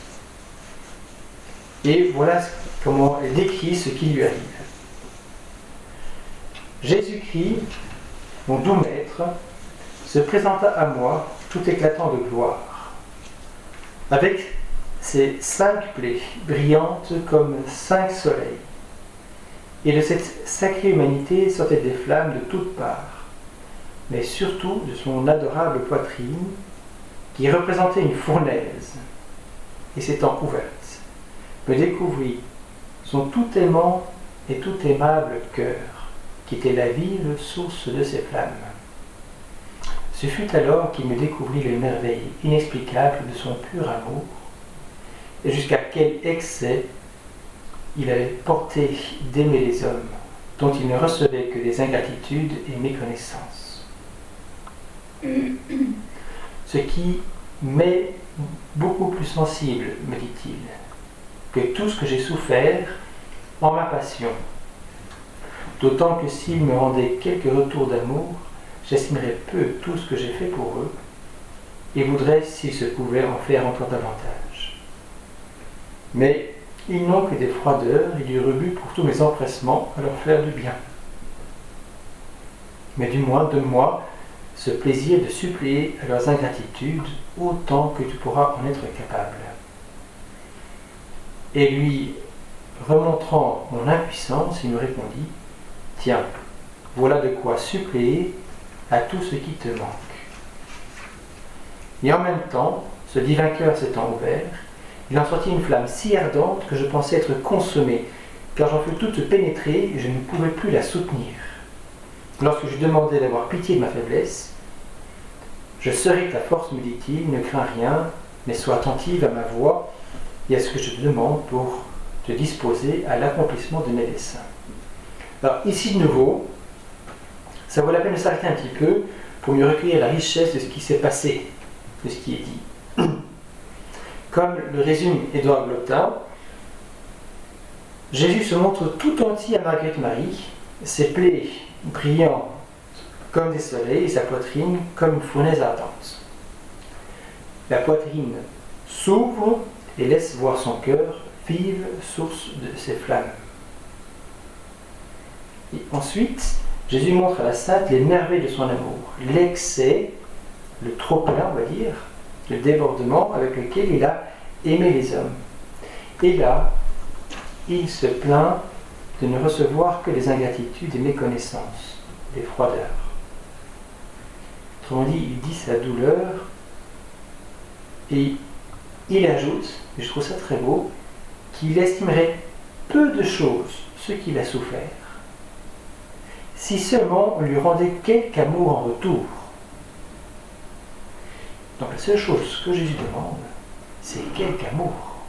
Et voilà comment elle décrit ce qui lui arrive. Jésus-Christ, mon doux maître, se présenta à moi tout éclatant de gloire, avec ses cinq plaies brillantes comme cinq soleils. Et de cette sacrée humanité sortaient des flammes de toutes parts, mais surtout de son adorable poitrine, qui représentait une fournaise, et s'étant ouverte, me découvrit son tout aimant et tout aimable cœur, qui était la vive source de ses flammes. Ce fut alors qu'il me découvrit les merveilles inexplicables de son pur amour, et jusqu'à quel excès il avait porté d'aimer les hommes, dont il ne recevait que des ingratitudes et méconnaissances. Ce qui m'est beaucoup plus sensible, me dit-il, que tout ce que j'ai souffert en ma passion. D'autant que s'ils me rendaient quelques retours d'amour, j'estimerais peu tout ce que j'ai fait pour eux, et voudrais, s'il se pouvait, en faire encore davantage. Mais ils n'ont que des froideurs et du rebut pour tous mes empressements à leur faire du bien. Mais du moins, donne-moi ce plaisir de suppléer à leurs ingratitudes autant que tu pourras en être capable. Et lui, remontrant mon impuissance, il me répondit, « Tiens, voilà de quoi suppléer à tout ce qui te manque. » Et en même temps, ce divin cœur s'étant ouvert, il en sortit une flamme si ardente que je pensais être consommé, car j'en fus toute pénétrée et je ne pouvais plus la soutenir. Lorsque je demandai d'avoir pitié de ma faiblesse, « Je serai ta force, me dit-il, ne crains rien, mais sois attentive à ma voix et à ce que je te demande pour te disposer à l'accomplissement de mes desseins. » Alors ici de nouveau, ça vaut la peine de s'arrêter un petit peu pour mieux recueillir la richesse de ce qui s'est passé, de ce qui est dit. Comme le résume Édouard Glottin, Jésus se montre tout entier à Marguerite Marie, ses plaies brillantes comme des soleils et sa poitrine comme une fournaise ardente. La poitrine s'ouvre et laisse voir son cœur, vive source de ses flammes. Et ensuite, Jésus montre à la sainte les merveilles de son amour, l'excès, le trop-plein, on va dire, le débordement avec lequel il a aimé les hommes. Et là, il se plaint de ne recevoir que les ingratitudes et méconnaissances, des froideurs. Autrement dit, il dit sa douleur et il ajoute, et je trouve ça très beau, qu'il estimerait peu de choses ce qu'il a souffert, si seulement on lui rendait quelque amour en retour. Donc la seule chose que Jésus demande, c'est quelque amour.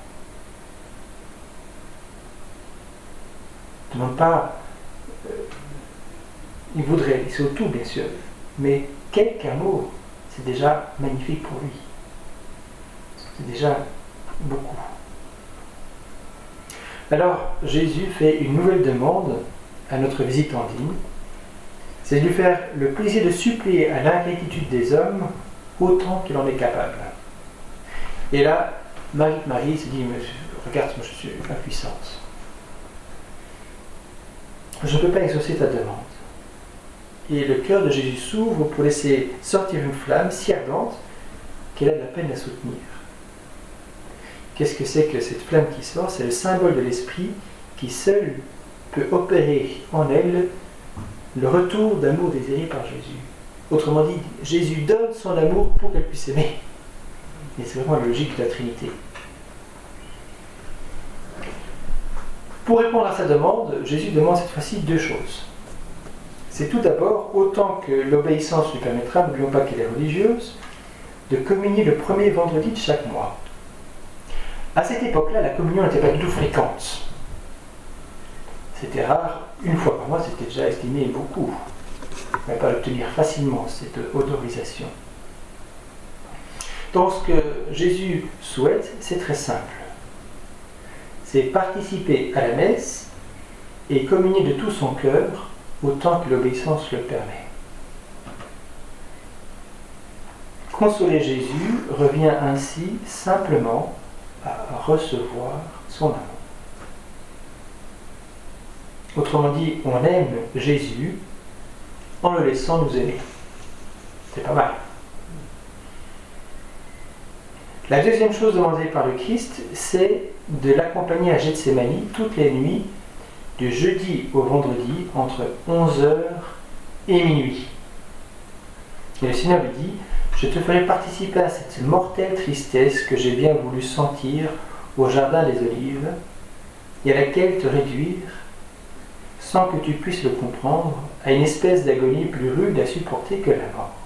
Il ne demande pas, euh, il voudrait, c'est tout bien sûr, mais quelque amour, c'est déjà magnifique pour lui. C'est déjà beaucoup. Alors Jésus fait une nouvelle demande à notre visitandine, c'est de lui faire le plaisir de suppléer à l'ingratitude des hommes autant qu'il en est capable. Et là, Marie se dit, regarde, moi je suis impuissante. Je ne peux pas exaucer ta demande. Et le cœur de Jésus s'ouvre pour laisser sortir une flamme si ardente qu'elle a de la peine à soutenir. Qu'est-ce que c'est que cette flamme qui sort? C'est le symbole de l'esprit qui seul peut opérer en elle le retour d'amour désiré par Jésus. Autrement dit, Jésus donne son amour pour qu'elle puisse aimer. Et c'est vraiment la logique de la Trinité. Pour répondre à sa demande, Jésus demande cette fois-ci deux choses. C'est tout d'abord, autant que l'obéissance lui permettra, n'oublions pas qu'elle est religieuse, de communier le premier vendredi de chaque mois. À cette époque-là, la communion n'était pas du tout fréquente. C'était rare, une fois par mois, c'était déjà estimé beaucoup. On ne va pas l'obtenir facilement, cette autorisation. Donc ce que Jésus souhaite, c'est très simple. C'est participer à la messe et communier de tout son cœur autant que l'obéissance le permet. Consoler Jésus revient ainsi simplement à recevoir son amour. Autrement dit, on aime Jésus en le laissant nous aimer. C'est pas mal. La deuxième chose demandée par le Christ, c'est de l'accompagner à Gethsémani toutes les nuits, du jeudi au vendredi, entre onze heures et minuit. Et le Seigneur lui dit, je te ferai participer à cette mortelle tristesse que j'ai bien voulu sentir au jardin des Olives, et à laquelle te réduire, sans que tu puisses le comprendre, à une espèce d'agonie plus rude à supporter que la mort.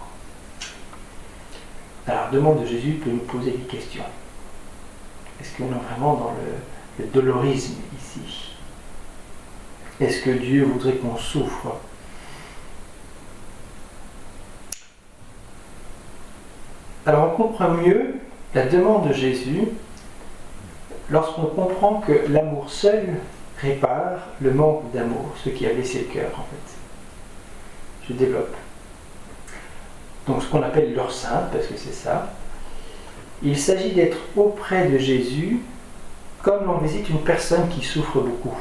Alors, la demande de Jésus peut nous poser des questions. Est-ce qu'on est vraiment dans le, le dolorisme ici? Est-ce que Dieu voudrait qu'on souffre? Alors, on comprend mieux la demande de Jésus lorsqu'on comprend que l'amour seul répare le manque d'amour, ce qui a blessé le cœur en fait. Je développe. Donc ce qu'on appelle l'heure sainte, parce que c'est ça. Il s'agit d'être auprès de Jésus comme l'on visite une personne qui souffre beaucoup.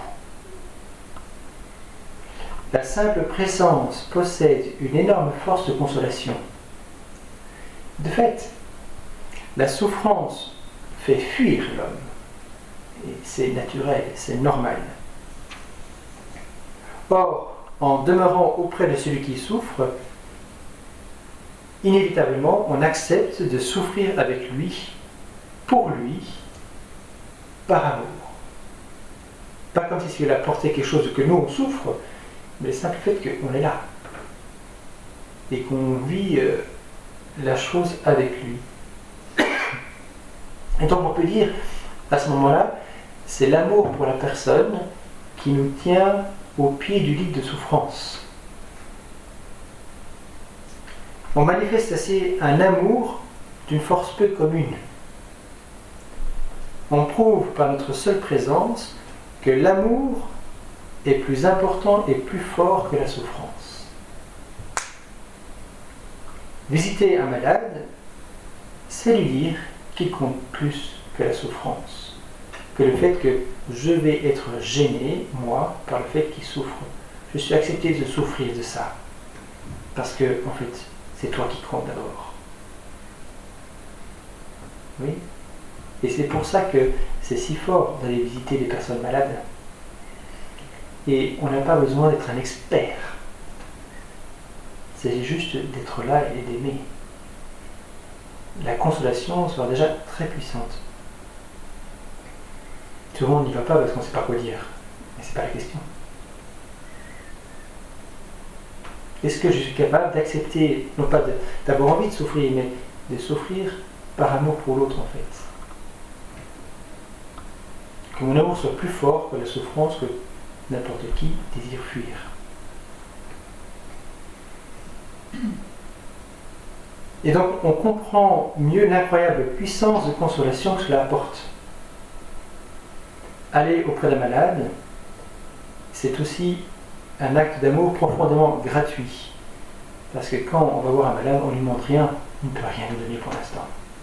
La simple présence possède une énorme force de consolation. De fait, la souffrance fait fuir l'homme. Et c'est naturel, c'est normal. Or, en demeurant auprès de celui qui souffre, inévitablement, on accepte de souffrir avec lui, pour lui, par amour. Pas comme si il apportait quelque chose que nous on souffre, mais le simple fait qu'on est là et qu'on vit euh, la chose avec lui. Et donc on peut dire, à ce moment-là, c'est l'amour pour la personne qui nous tient au pied du lit de souffrance. On manifeste ainsi un amour d'une force peu commune. On prouve par notre seule présence que l'amour est plus important et plus fort que la souffrance. Visiter un malade, c'est lui dire qu'il compte plus que la souffrance, que le fait que je vais être gêné, moi, par le fait qu'il souffre. Je suis accepté de souffrir de ça, parce que, en fait, c'est toi qui compte d'abord. Oui. Et c'est pour ça que c'est si fort d'aller visiter les personnes malades. Et on n'a pas besoin d'être un expert. C'est juste d'être là et d'aimer. La consolation sera déjà très puissante. Tout le monde n'y va pas parce qu'on ne sait pas quoi dire. Mais ce n'est pas la question. Est-ce que je suis capable d'accepter, non pas d'avoir envie de souffrir, mais de souffrir par amour pour l'autre en fait? Que mon amour soit plus fort que la souffrance que n'importe qui désire fuir. Et donc on comprend mieux l'incroyable puissance de consolation que cela apporte. Aller auprès d'un malade, c'est aussi un acte d'amour profondément gratuit. Parce que quand on va voir un malade, on ne lui demande rien, il ne peut rien nous donner pour l'instant.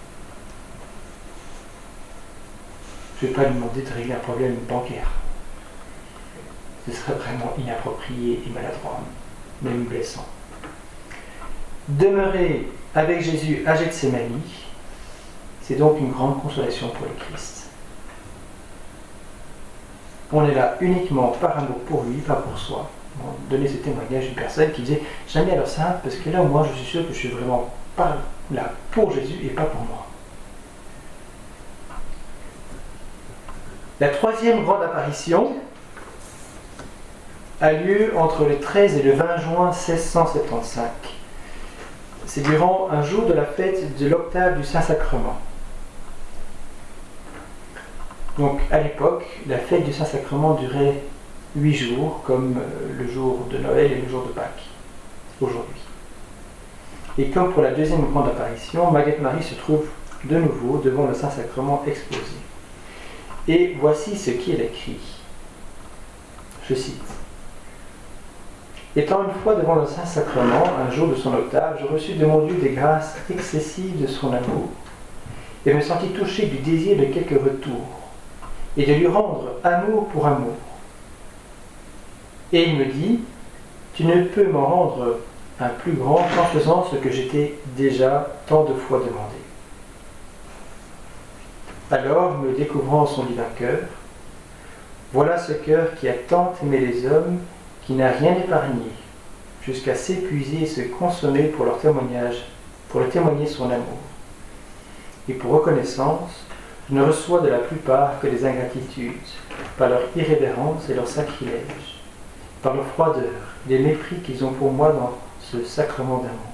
Je ne vais pas lui demander de régler un problème bancaire. Ce serait vraiment inapproprié et maladroit, même blessant. Demeurer avec Jésus à Gethsémani, c'est donc une grande consolation pour le Christ. On est là uniquement par amour pour lui, pas pour soi. On donnait ce témoignage d'une personne qui disait « Jamais à l'heure sainte, parce que là, moi, je suis sûr que je suis vraiment pas là pour Jésus et pas pour moi. » La troisième grande apparition a lieu entre le treize et le vingt juin mille six cent soixante-quinze. C'est durant un jour de la fête de l'octave du Saint-Sacrement. Donc à l'époque, la fête du Saint-Sacrement durait huit jours, comme le jour de Noël et le jour de Pâques, aujourd'hui. Et comme pour la deuxième grande apparition, Maguette-Marie se trouve de nouveau devant le Saint-Sacrement exposé. Et voici ce qui est écrit. Je cite. « Étant une fois devant le Saint-Sacrement, un jour de son octave, je reçus de mon Dieu des grâces excessives de son amour, et me sentis touché du désir de quelque retour, et de lui rendre amour pour amour. Et il me dit, tu ne peux m'en rendre un plus grand qu'en faisant ce que j'étais déjà tant de fois demandé. Alors, me découvrant son divin cœur, voilà ce cœur qui a tant aimé les hommes, qui n'a rien épargné, jusqu'à s'épuiser et se consommer pour leur témoignage, pour leur témoigner son amour. Et pour reconnaissance, je ne reçois de la plupart que des ingratitudes, par leur irrévérence et leur sacrilège, par leur froideur, les mépris qu'ils ont pour moi dans ce sacrement d'amour.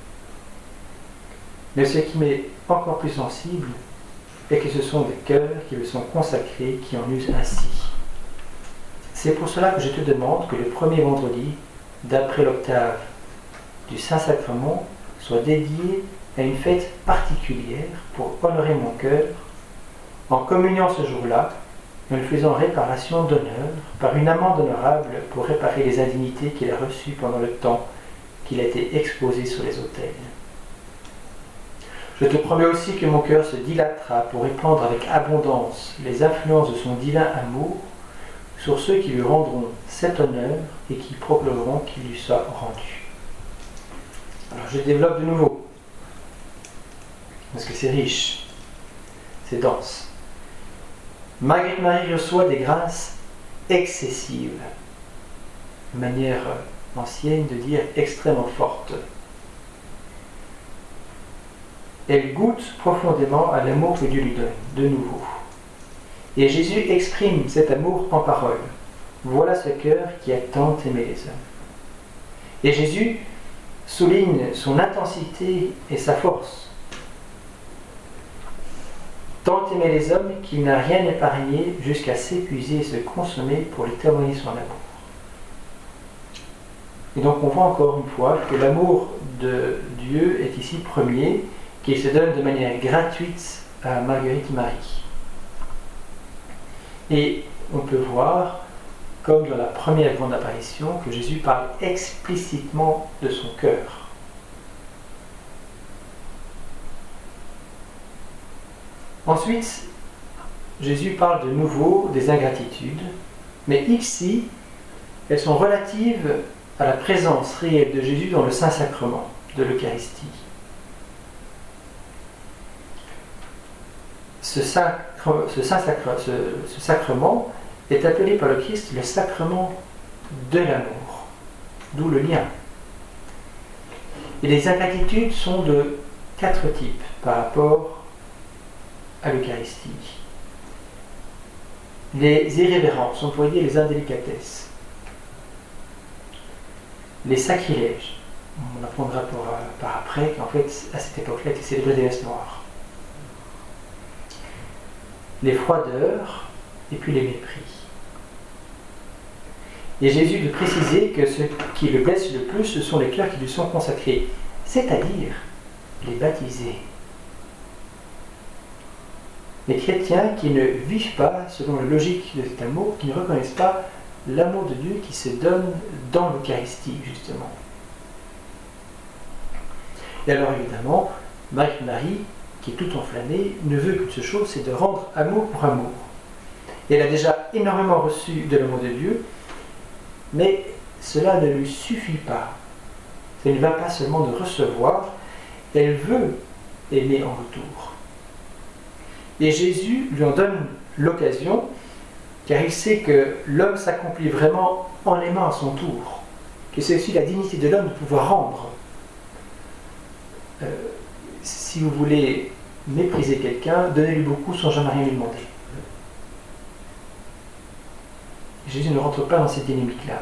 Mais ce qui m'est encore plus sensible est que ce sont des cœurs qui me sont consacrés qui en usent ainsi. C'est pour cela que je te demande que le premier vendredi, d'après l'octave du Saint-Sacrement, soit dédié à une fête particulière pour honorer mon cœur en communiant ce jour-là, nous lui faisons réparation d'honneur par une amende honorable pour réparer les indignités qu'il a reçues pendant le temps qu'il a été exposé sur les autels. Je te promets aussi que mon cœur se dilatera pour répandre avec abondance les influences de son divin amour sur ceux qui lui rendront cet honneur et qui proclameront qu'il lui soit rendu. Alors je développe de nouveau, parce que c'est riche, c'est dense. Marguerite Marie reçoit des grâces excessives, une manière ancienne de dire extrêmement forte. Elle goûte profondément à l'amour que Dieu lui donne, de nouveau. Et Jésus exprime cet amour en parole. Voilà ce cœur qui a tant aimé les hommes. Et Jésus souligne son intensité et sa force. Tant aimé les hommes qu'il n'a rien épargné jusqu'à s'épuiser et se consommer pour lui témoigner son amour. Et donc on voit encore une fois que l'amour de Dieu est ici premier, qu'il se donne de manière gratuite à Marguerite Marie. Et on peut voir, comme dans la première grande apparition, que Jésus parle explicitement de son cœur. Ensuite, Jésus parle de nouveau des ingratitudes, mais ici, elles sont relatives à la présence réelle de Jésus dans le Saint-Sacrement de l'Eucharistie. Ce, sacre, ce, Saint-Sacre, ce, ce sacrement est appelé par le Christ le sacrement de l'amour, d'où le lien. Et les ingratitudes sont de quatre types par rapport à l'Eucharistie. Les irrévérences, on pourrait dire les indélicatesses. Les sacrilèges, on apprendra par, par après qu'en fait, à cette époque-là, ils célébraient des messes noires. Les froideurs et puis les mépris. Et Jésus de préciser que ce qui le blesse le plus, ce sont les cœurs qui lui sont consacrés, c'est-à-dire les baptisés. Les chrétiens qui ne vivent pas selon la logique de cet amour, qui ne reconnaissent pas l'amour de Dieu qui se donne dans l'Eucharistie, justement. Et alors évidemment, Marie, qui est tout enflammée, ne veut qu'une seule chose, c'est de rendre amour pour amour. Et elle a déjà énormément reçu de l'amour de Dieu, mais cela ne lui suffit pas. Elle ne va pas seulement de recevoir, elle veut aimer en retour. Et Jésus lui en donne l'occasion, car il sait que l'homme s'accomplit vraiment en aimant à son tour, que c'est aussi la dignité de l'homme de pouvoir rendre. Euh, si vous voulez mépriser quelqu'un, donnez-lui beaucoup sans jamais rien lui demander. Jésus ne rentre pas dans cette dynamique-là.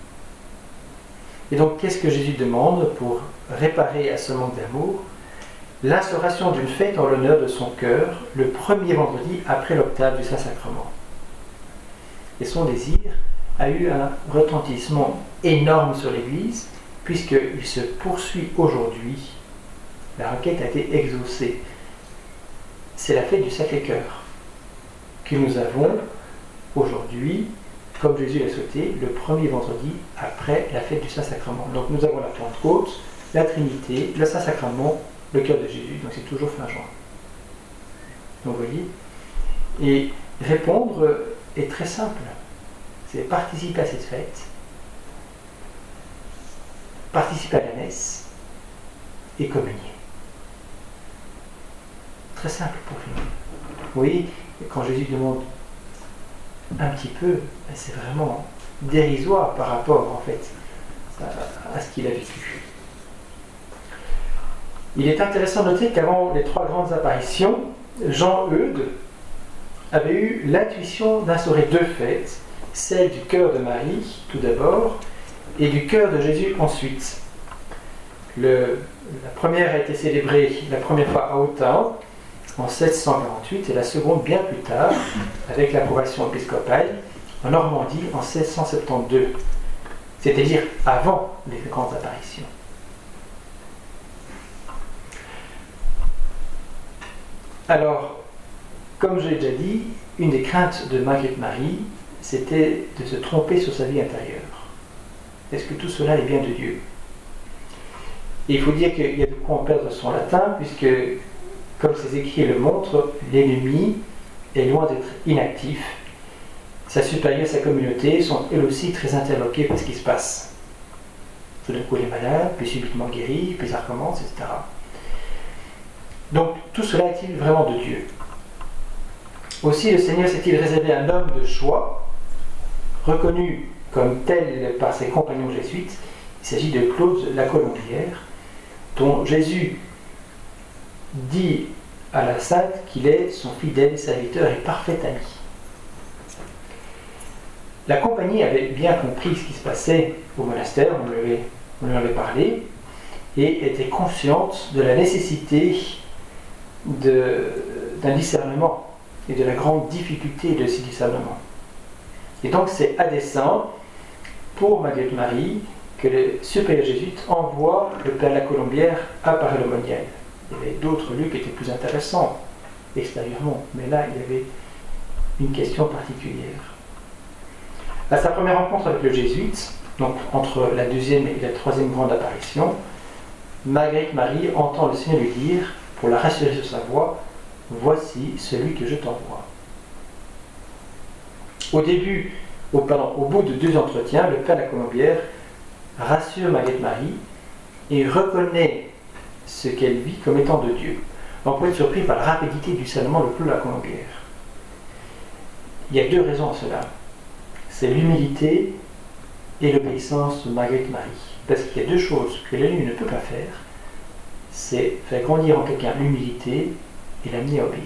Et donc, qu'est-ce que Jésus demande pour réparer à ce manque d'amour? L'instauration d'une fête en l'honneur de son cœur, le premier vendredi après l'octave du Saint-Sacrement. Et son désir a eu un retentissement énorme sur l'Église, puisqu'il se poursuit aujourd'hui. La requête a été exaucée. C'est la fête du Sacré-Cœur que nous avons aujourd'hui, comme Jésus l'a souhaité, le premier vendredi après la fête du Saint-Sacrement. Donc nous avons la Pentecôte, la Trinité, le Saint-Sacrement, le cœur de Jésus. Donc c'est toujours fin juin. Donc vous voyez. Et répondre est très simple. C'est participer à cette fête, participer à la messe et communier. Très simple pour finir. Vous voyez, quand Jésus demande un petit peu, c'est vraiment dérisoire par rapport en fait à, à ce qu'il a vécu. Il est intéressant de noter qu'avant les trois grandes apparitions, Jean-Eudes avait eu l'intuition d'instaurer deux fêtes, celle du cœur de Marie tout d'abord et du cœur de Jésus ensuite. Le, la première a été célébrée la première fois à Autun en sept cent quarante-huit et la seconde bien plus tard avec l'approbation épiscopale en Normandie en seize cent soixante-douze, c'est-à-dire avant les grandes apparitions. Alors, comme je l'ai déjà dit, une des craintes de Marguerite Marie, c'était de se tromper sur sa vie intérieure. Est-ce que tout cela est bien de Dieu? Et il faut dire qu'il y a de quoi en perdre son latin, puisque, comme ses écrits le montrent, l'ennemi est loin d'être inactif. Sa supérieure, sa communauté sont elles aussi très interloquées par ce qui se passe. Tout d'un coup, elle est malade, puis subitement guérie, puis ça recommence, et cetera. Donc, tout cela est-il vraiment de Dieu? Aussi, le Seigneur s'est-il réservé un homme de choix, reconnu comme tel par ses compagnons jésuites? Il s'agit de Claude la Colombière, dont Jésus dit à la sainte qu'il est son fidèle serviteur et parfait ami. La compagnie avait bien compris ce qui se passait au monastère, on lui avait, on lui avait parlé, et était consciente de la nécessité de, d'un discernement et de la grande difficulté de ce discernement. Et donc c'est à dessein, pour Marguerite Marie, que le supérieur jésuite envoie le père la Colombière à Paray-le-Monial. Il y avait d'autres lieux qui étaient plus intéressants extérieurement, mais là il y avait une question particulière. À sa première rencontre avec le jésuite, donc entre la deuxième et la troisième grande apparition, Marguerite Marie entend le Seigneur lui dire, pour la rassurer sur sa voix, « Voici celui que je t'envoie ». Au début, au, pardon, au bout de deux entretiens, le père la Colombière rassure Marguerite Marie et reconnaît ce qu'elle vit comme étant de Dieu. On peut être surpris par la rapidité du discernement de Claude la Colombière. Il y a deux raisons à cela. C'est l'humilité et l'obéissance de Marguerite Marie. Parce qu'il y a deux choses que l'élu ne peut pas faire, c'est faire grandir en quelqu'un l'humilité et l'amener à obéir.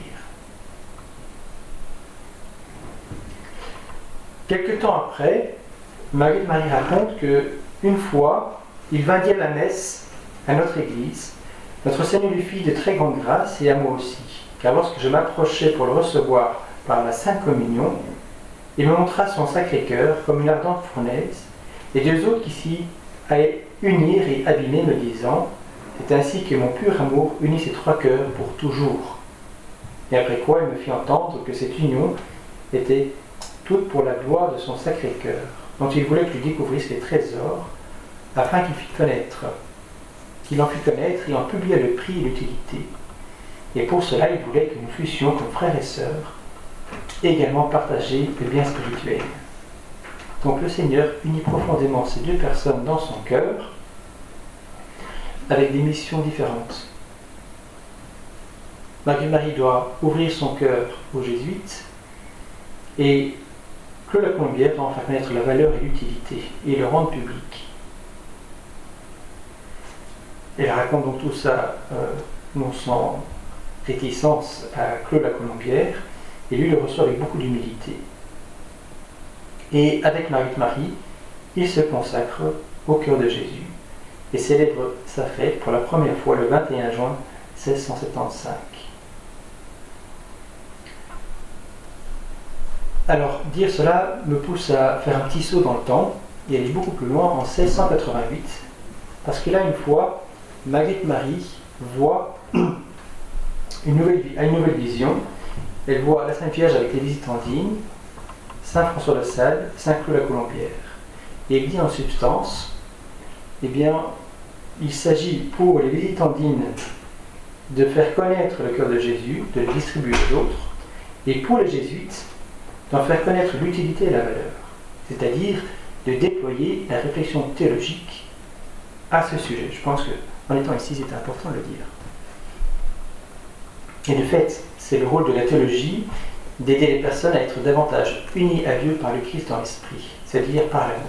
Quelque temps après, Marguerite Marie raconte qu'une fois, il vint dire la messe à notre église. Notre Seigneur lui fit de très grandes grâces et à moi aussi, car lorsque je m'approchai pour le recevoir par la Sainte Communion, il me montra son Sacré-Cœur comme une ardente fournaise, et deux autres qui s'y allaient unir et abîmer, me disant, c'est ainsi que mon pur amour unit ces trois cœurs pour toujours. Et après quoi, il me fit entendre que cette union était toute pour la gloire de son Sacré-Cœur, dont il voulait que je découvrisse les trésors, afin qu'il fît connaître, qu'il en fît connaître et en publia le prix et l'utilité. Et pour cela, il voulait que nous fussions comme frères et sœurs, également partager le bien spirituel. Donc le Seigneur unit profondément ces deux personnes dans son cœur, avec des missions différentes. Marguerite Marie doit ouvrir son cœur aux jésuites, et Claude la Colombière doit en faire connaître la valeur et l'utilité, et le rendre public. Elle raconte donc tout ça, euh, non sans réticence, à Claude la Colombière, et lui le reçoit avec beaucoup d'humilité. Et avec Marguerite Marie, il se consacre au cœur de Jésus et célèbre sa fête pour la première fois le vingt et un juin mille six cent soixante-quinze. Alors, dire cela me pousse à faire un petit saut dans le temps et aller beaucoup plus loin en mille six cent quatre-vingt-huit, parce que là, une fois, Marguerite Marie voit une nouvelle, a une nouvelle vision. Elle voit la Sainte Vierge avec les Visitandines, Saint François de Sales, Saint Claude la Colombière. Et elle dit en substance, eh bien, il s'agit pour les Visitandines de faire connaître le cœur de Jésus, de le distribuer aux autres, et pour les jésuites, d'en faire connaître l'utilité et la valeur, c'est-à-dire de déployer la réflexion théologique à ce sujet. Je pense qu'en étant ici, c'est important de le dire. Et de fait, c'est le rôle de la théologie d'aider les personnes à être davantage unies à Dieu par le Christ dans l'esprit, c'est-à-dire par l'amour.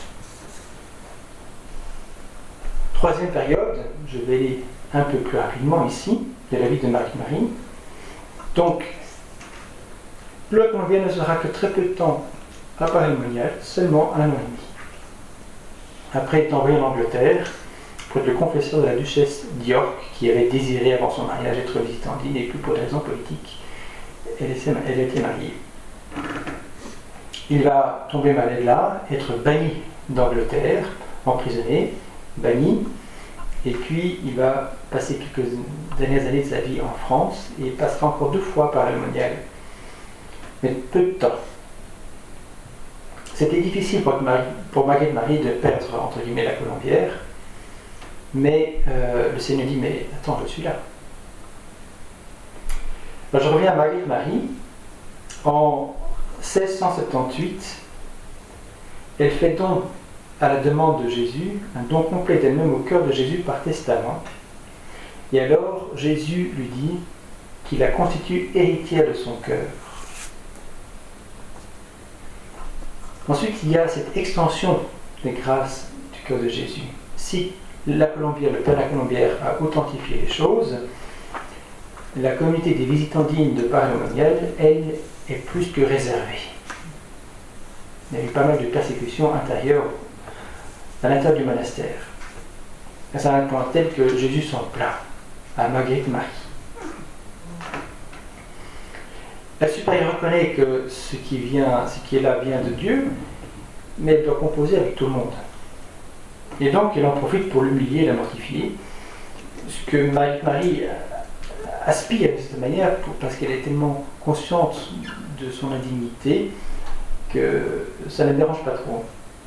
Troisième période, je vais aller un peu plus rapidement ici, de la vie de Marguerite Marie. Donc, Claude la Colombière ne sera que très peu de temps à Paray-le-Monial, seulement un an et demi. Après, il est envoyé en Angleterre pour être le confesseur de la duchesse d'York, qui avait désiré avant son mariage être visitandine, et plus pour des raisons politiques, elle était mariée. Il va tomber malade là, être banni d'Angleterre, emprisonné, banni, et puis il va passer quelques dernières années de sa vie en France, et il passera encore deux fois Paray-le-Monial. mais peu de temps. C'était difficile pour, pour Marguerite Marie de perdre, entre guillemets, la Colombière, mais euh, le Seigneur dit, mais attends, je suis là. Alors je reviens à Marguerite Marie. En seize cent soixante-dix-huit, elle fait don à la demande de Jésus, un don complet d'elle-même au cœur de Jésus par testament. Et alors Jésus lui dit qu'il la constitue héritière de son cœur. Ensuite, il y a cette extension des grâces du cœur de Jésus. Si la Colombière, le Père de la Colombière a authentifié les choses, la communauté des visitants dignes de Paray-le-Monial, elle, est plus que réservée. Il y a eu pas mal de persécutions intérieures à l'intérieur du monastère. C'est un point tel que Jésus s'en plaint à Marguerite Marie. La supérieure reconnaît que ce qui, vient, ce qui est là vient de Dieu, mais elle doit composer avec tout le monde. Et donc, elle en profite pour l'humilier et la mortifier. Ce que Marguerite Marie aspire de cette manière, pour, parce qu'elle est tellement consciente de son indignité que ça ne dérange pas trop.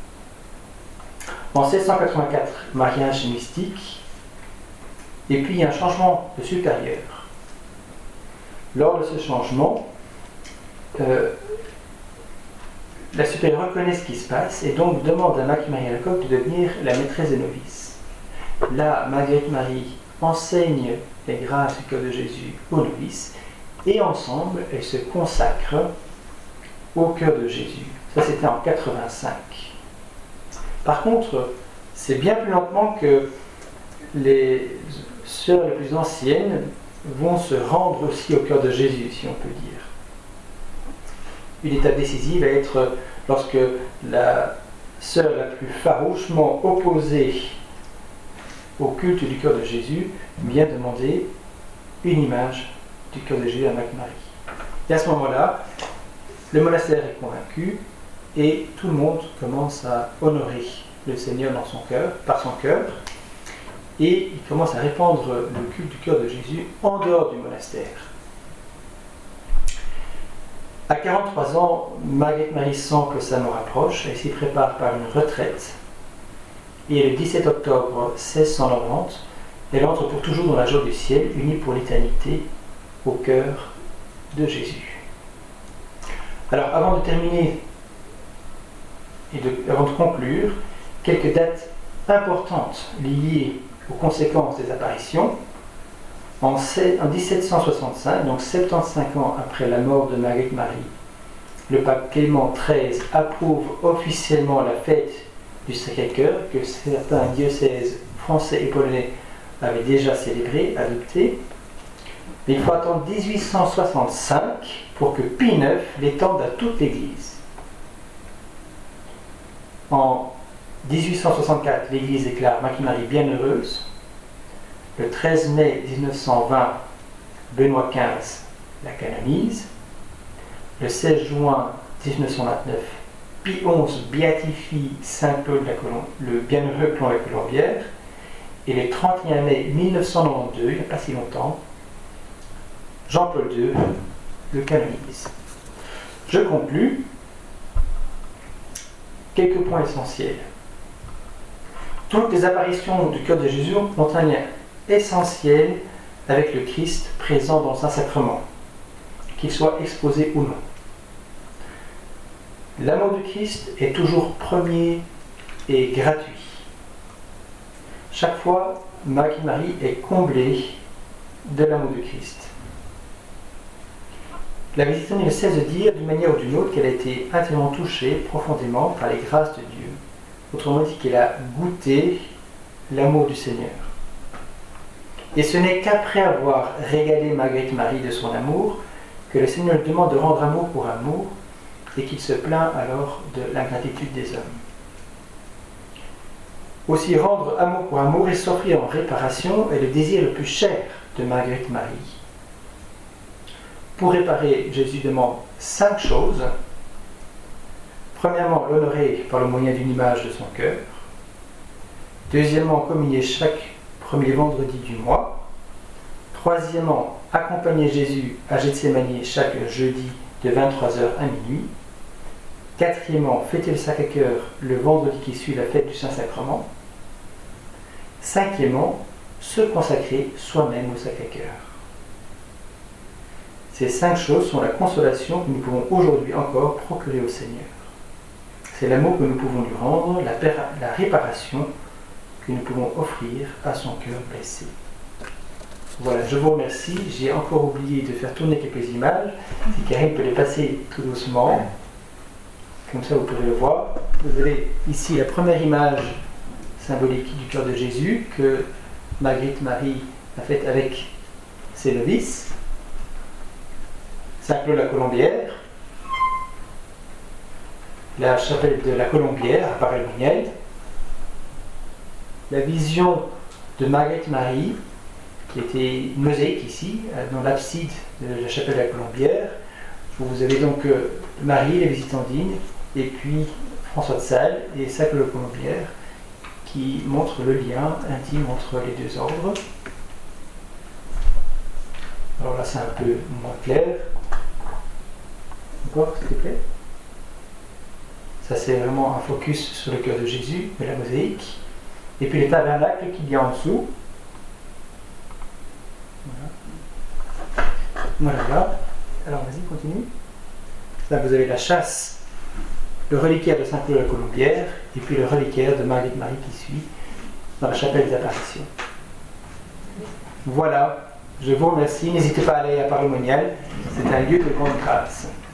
En seize cent quatre-vingt-quatre, mariage mystique, et puis il y a un changement de supérieur. Lors de ce changement, euh, la supérieure reconnaît ce qui se passe et donc demande à Marguerite Marie Alacoque de devenir la maîtresse des novices. Là, Marguerite Marie enseigne les grâces du cœur de Jésus aux novices et ensemble, elles se consacrent au cœur de Jésus. Ça, c'était en quatre-vingt-cinq. Par contre, c'est bien plus lentement que les sœurs les plus anciennes vont se rendre aussi au cœur de Jésus, si on peut dire. Une étape décisive va être lorsque la sœur la plus farouchement opposée au culte du cœur de Jésus vient demander une image du cœur de Jésus à Marguerite Marie. Et à ce moment-là, le monastère est convaincu et tout le monde commence à honorer le Seigneur dans son cœur, par son cœur, et il commence à répandre le culte du cœur de Jésus en dehors du monastère. À quarante-trois ans, Marguerite Marie sent que sa mort approche, elle s'y prépare par une retraite, et le dix-sept octobre seize cent quatre-vingt-dix, elle entre pour toujours dans la joie du ciel, unie pour l'éternité au cœur de Jésus. Alors, avant de terminer et de, avant de conclure, quelques dates importantes liées aux conséquences des apparitions. En, en dix-sept cent soixante-cinq, donc soixante-quinze ans après la mort de Marguerite Marie, le pape Clément treize approuve officiellement la fête du Sacré-Cœur que certains diocèses français et polonais avaient déjà célébré, adopté. Mais il faut attendre dix-huit cent soixante-cinq pour que Pie neuf l'étende à toute l'Église. En dix-huit cent soixante-quatre, l'Église déclare Marguerite Marie bienheureuse. Le treize mai mille neuf cent vingt, Benoît quinze la canonise. Le seize juin mille neuf cent vingt-neuf, Pie onze béatifie Saint Claude la Colom- le bienheureux Claude la Colombière. Et le trente et un mai mille neuf cent quatre-vingt-douze, il n'y a pas si longtemps, Jean-Paul deux le canonise. Je conclus. Quelques points essentiels. Toutes les apparitions du cœur de Jésus ont un lien essentiel avec le Christ présent dans le Saint-Sacrement, qu'il soit exposé ou non. L'amour du Christ est toujours premier et gratuit. Chaque fois, Marguerite Marie est comblée de l'amour du Christ. La visitante ne cesse de dire, d'une manière ou d'une autre, qu'elle a été intimement touchée profondément par les grâces de Dieu. Autrement dit, qu'elle a goûté l'amour du Seigneur. Et ce n'est qu'après avoir régalé Marguerite Marie de son amour que le Seigneur lui demande de rendre amour pour amour et qu'il se plaint alors de l'ingratitude des hommes. Aussi, rendre amour pour amour et s'offrir en réparation est le désir le plus cher de Marguerite Marie. Pour réparer, Jésus demande cinq choses. Premièrement, l'honorer par le moyen d'une image de son cœur. Deuxièmement, communier chaque premier vendredi du mois. Troisièmement, accompagner Jésus à Gethsémani chaque jeudi de vingt-trois heures à minuit. Quatrièmement, fêter le Sacré-Cœur le vendredi qui suit la fête du Saint-Sacrement. Cinquièmement, se consacrer soi-même au Sacré-Cœur. Ces cinq choses sont la consolation que nous pouvons aujourd'hui encore procurer au Seigneur. C'est l'amour que nous pouvons lui rendre, la, la réparation que nous pouvons offrir à son cœur blessé. Voilà, je vous remercie. J'ai encore oublié de faire tourner quelques images. Si Karine peut les passer tout doucement, comme ça vous pourrez le voir. Vous avez ici la première image symbolique du cœur de Jésus que Marguerite Marie a faite avec ses novices. Saint-Claude la Colombière, la chapelle de la Colombière à Paray-le-Monial, la vision de Marguerite Marie, qui était une mosaïque ici, dans l'abside de la chapelle de la Colombière. Vous avez donc Marie, la Visitandine, et puis François de Sales et Saint-Claude la Colombière, qui montrent le lien intime entre les deux ordres. Alors là, c'est un peu moins clair. Encore, s'il te plaît. Ça, c'est vraiment un focus sur le cœur de Jésus, de la mosaïque. Et puis les tabernacles qu'il y a en dessous. Voilà. Voilà. Alors, vas-y, continue. Là, vous avez la chasse, le reliquaire de Saint-Claude la Colombière, et puis le reliquaire de Marguerite Marie qui suit dans la chapelle des apparitions. Voilà. Je vous remercie. N'hésitez pas à aller à Paray-le-Monial. C'est un lieu de grande grâce.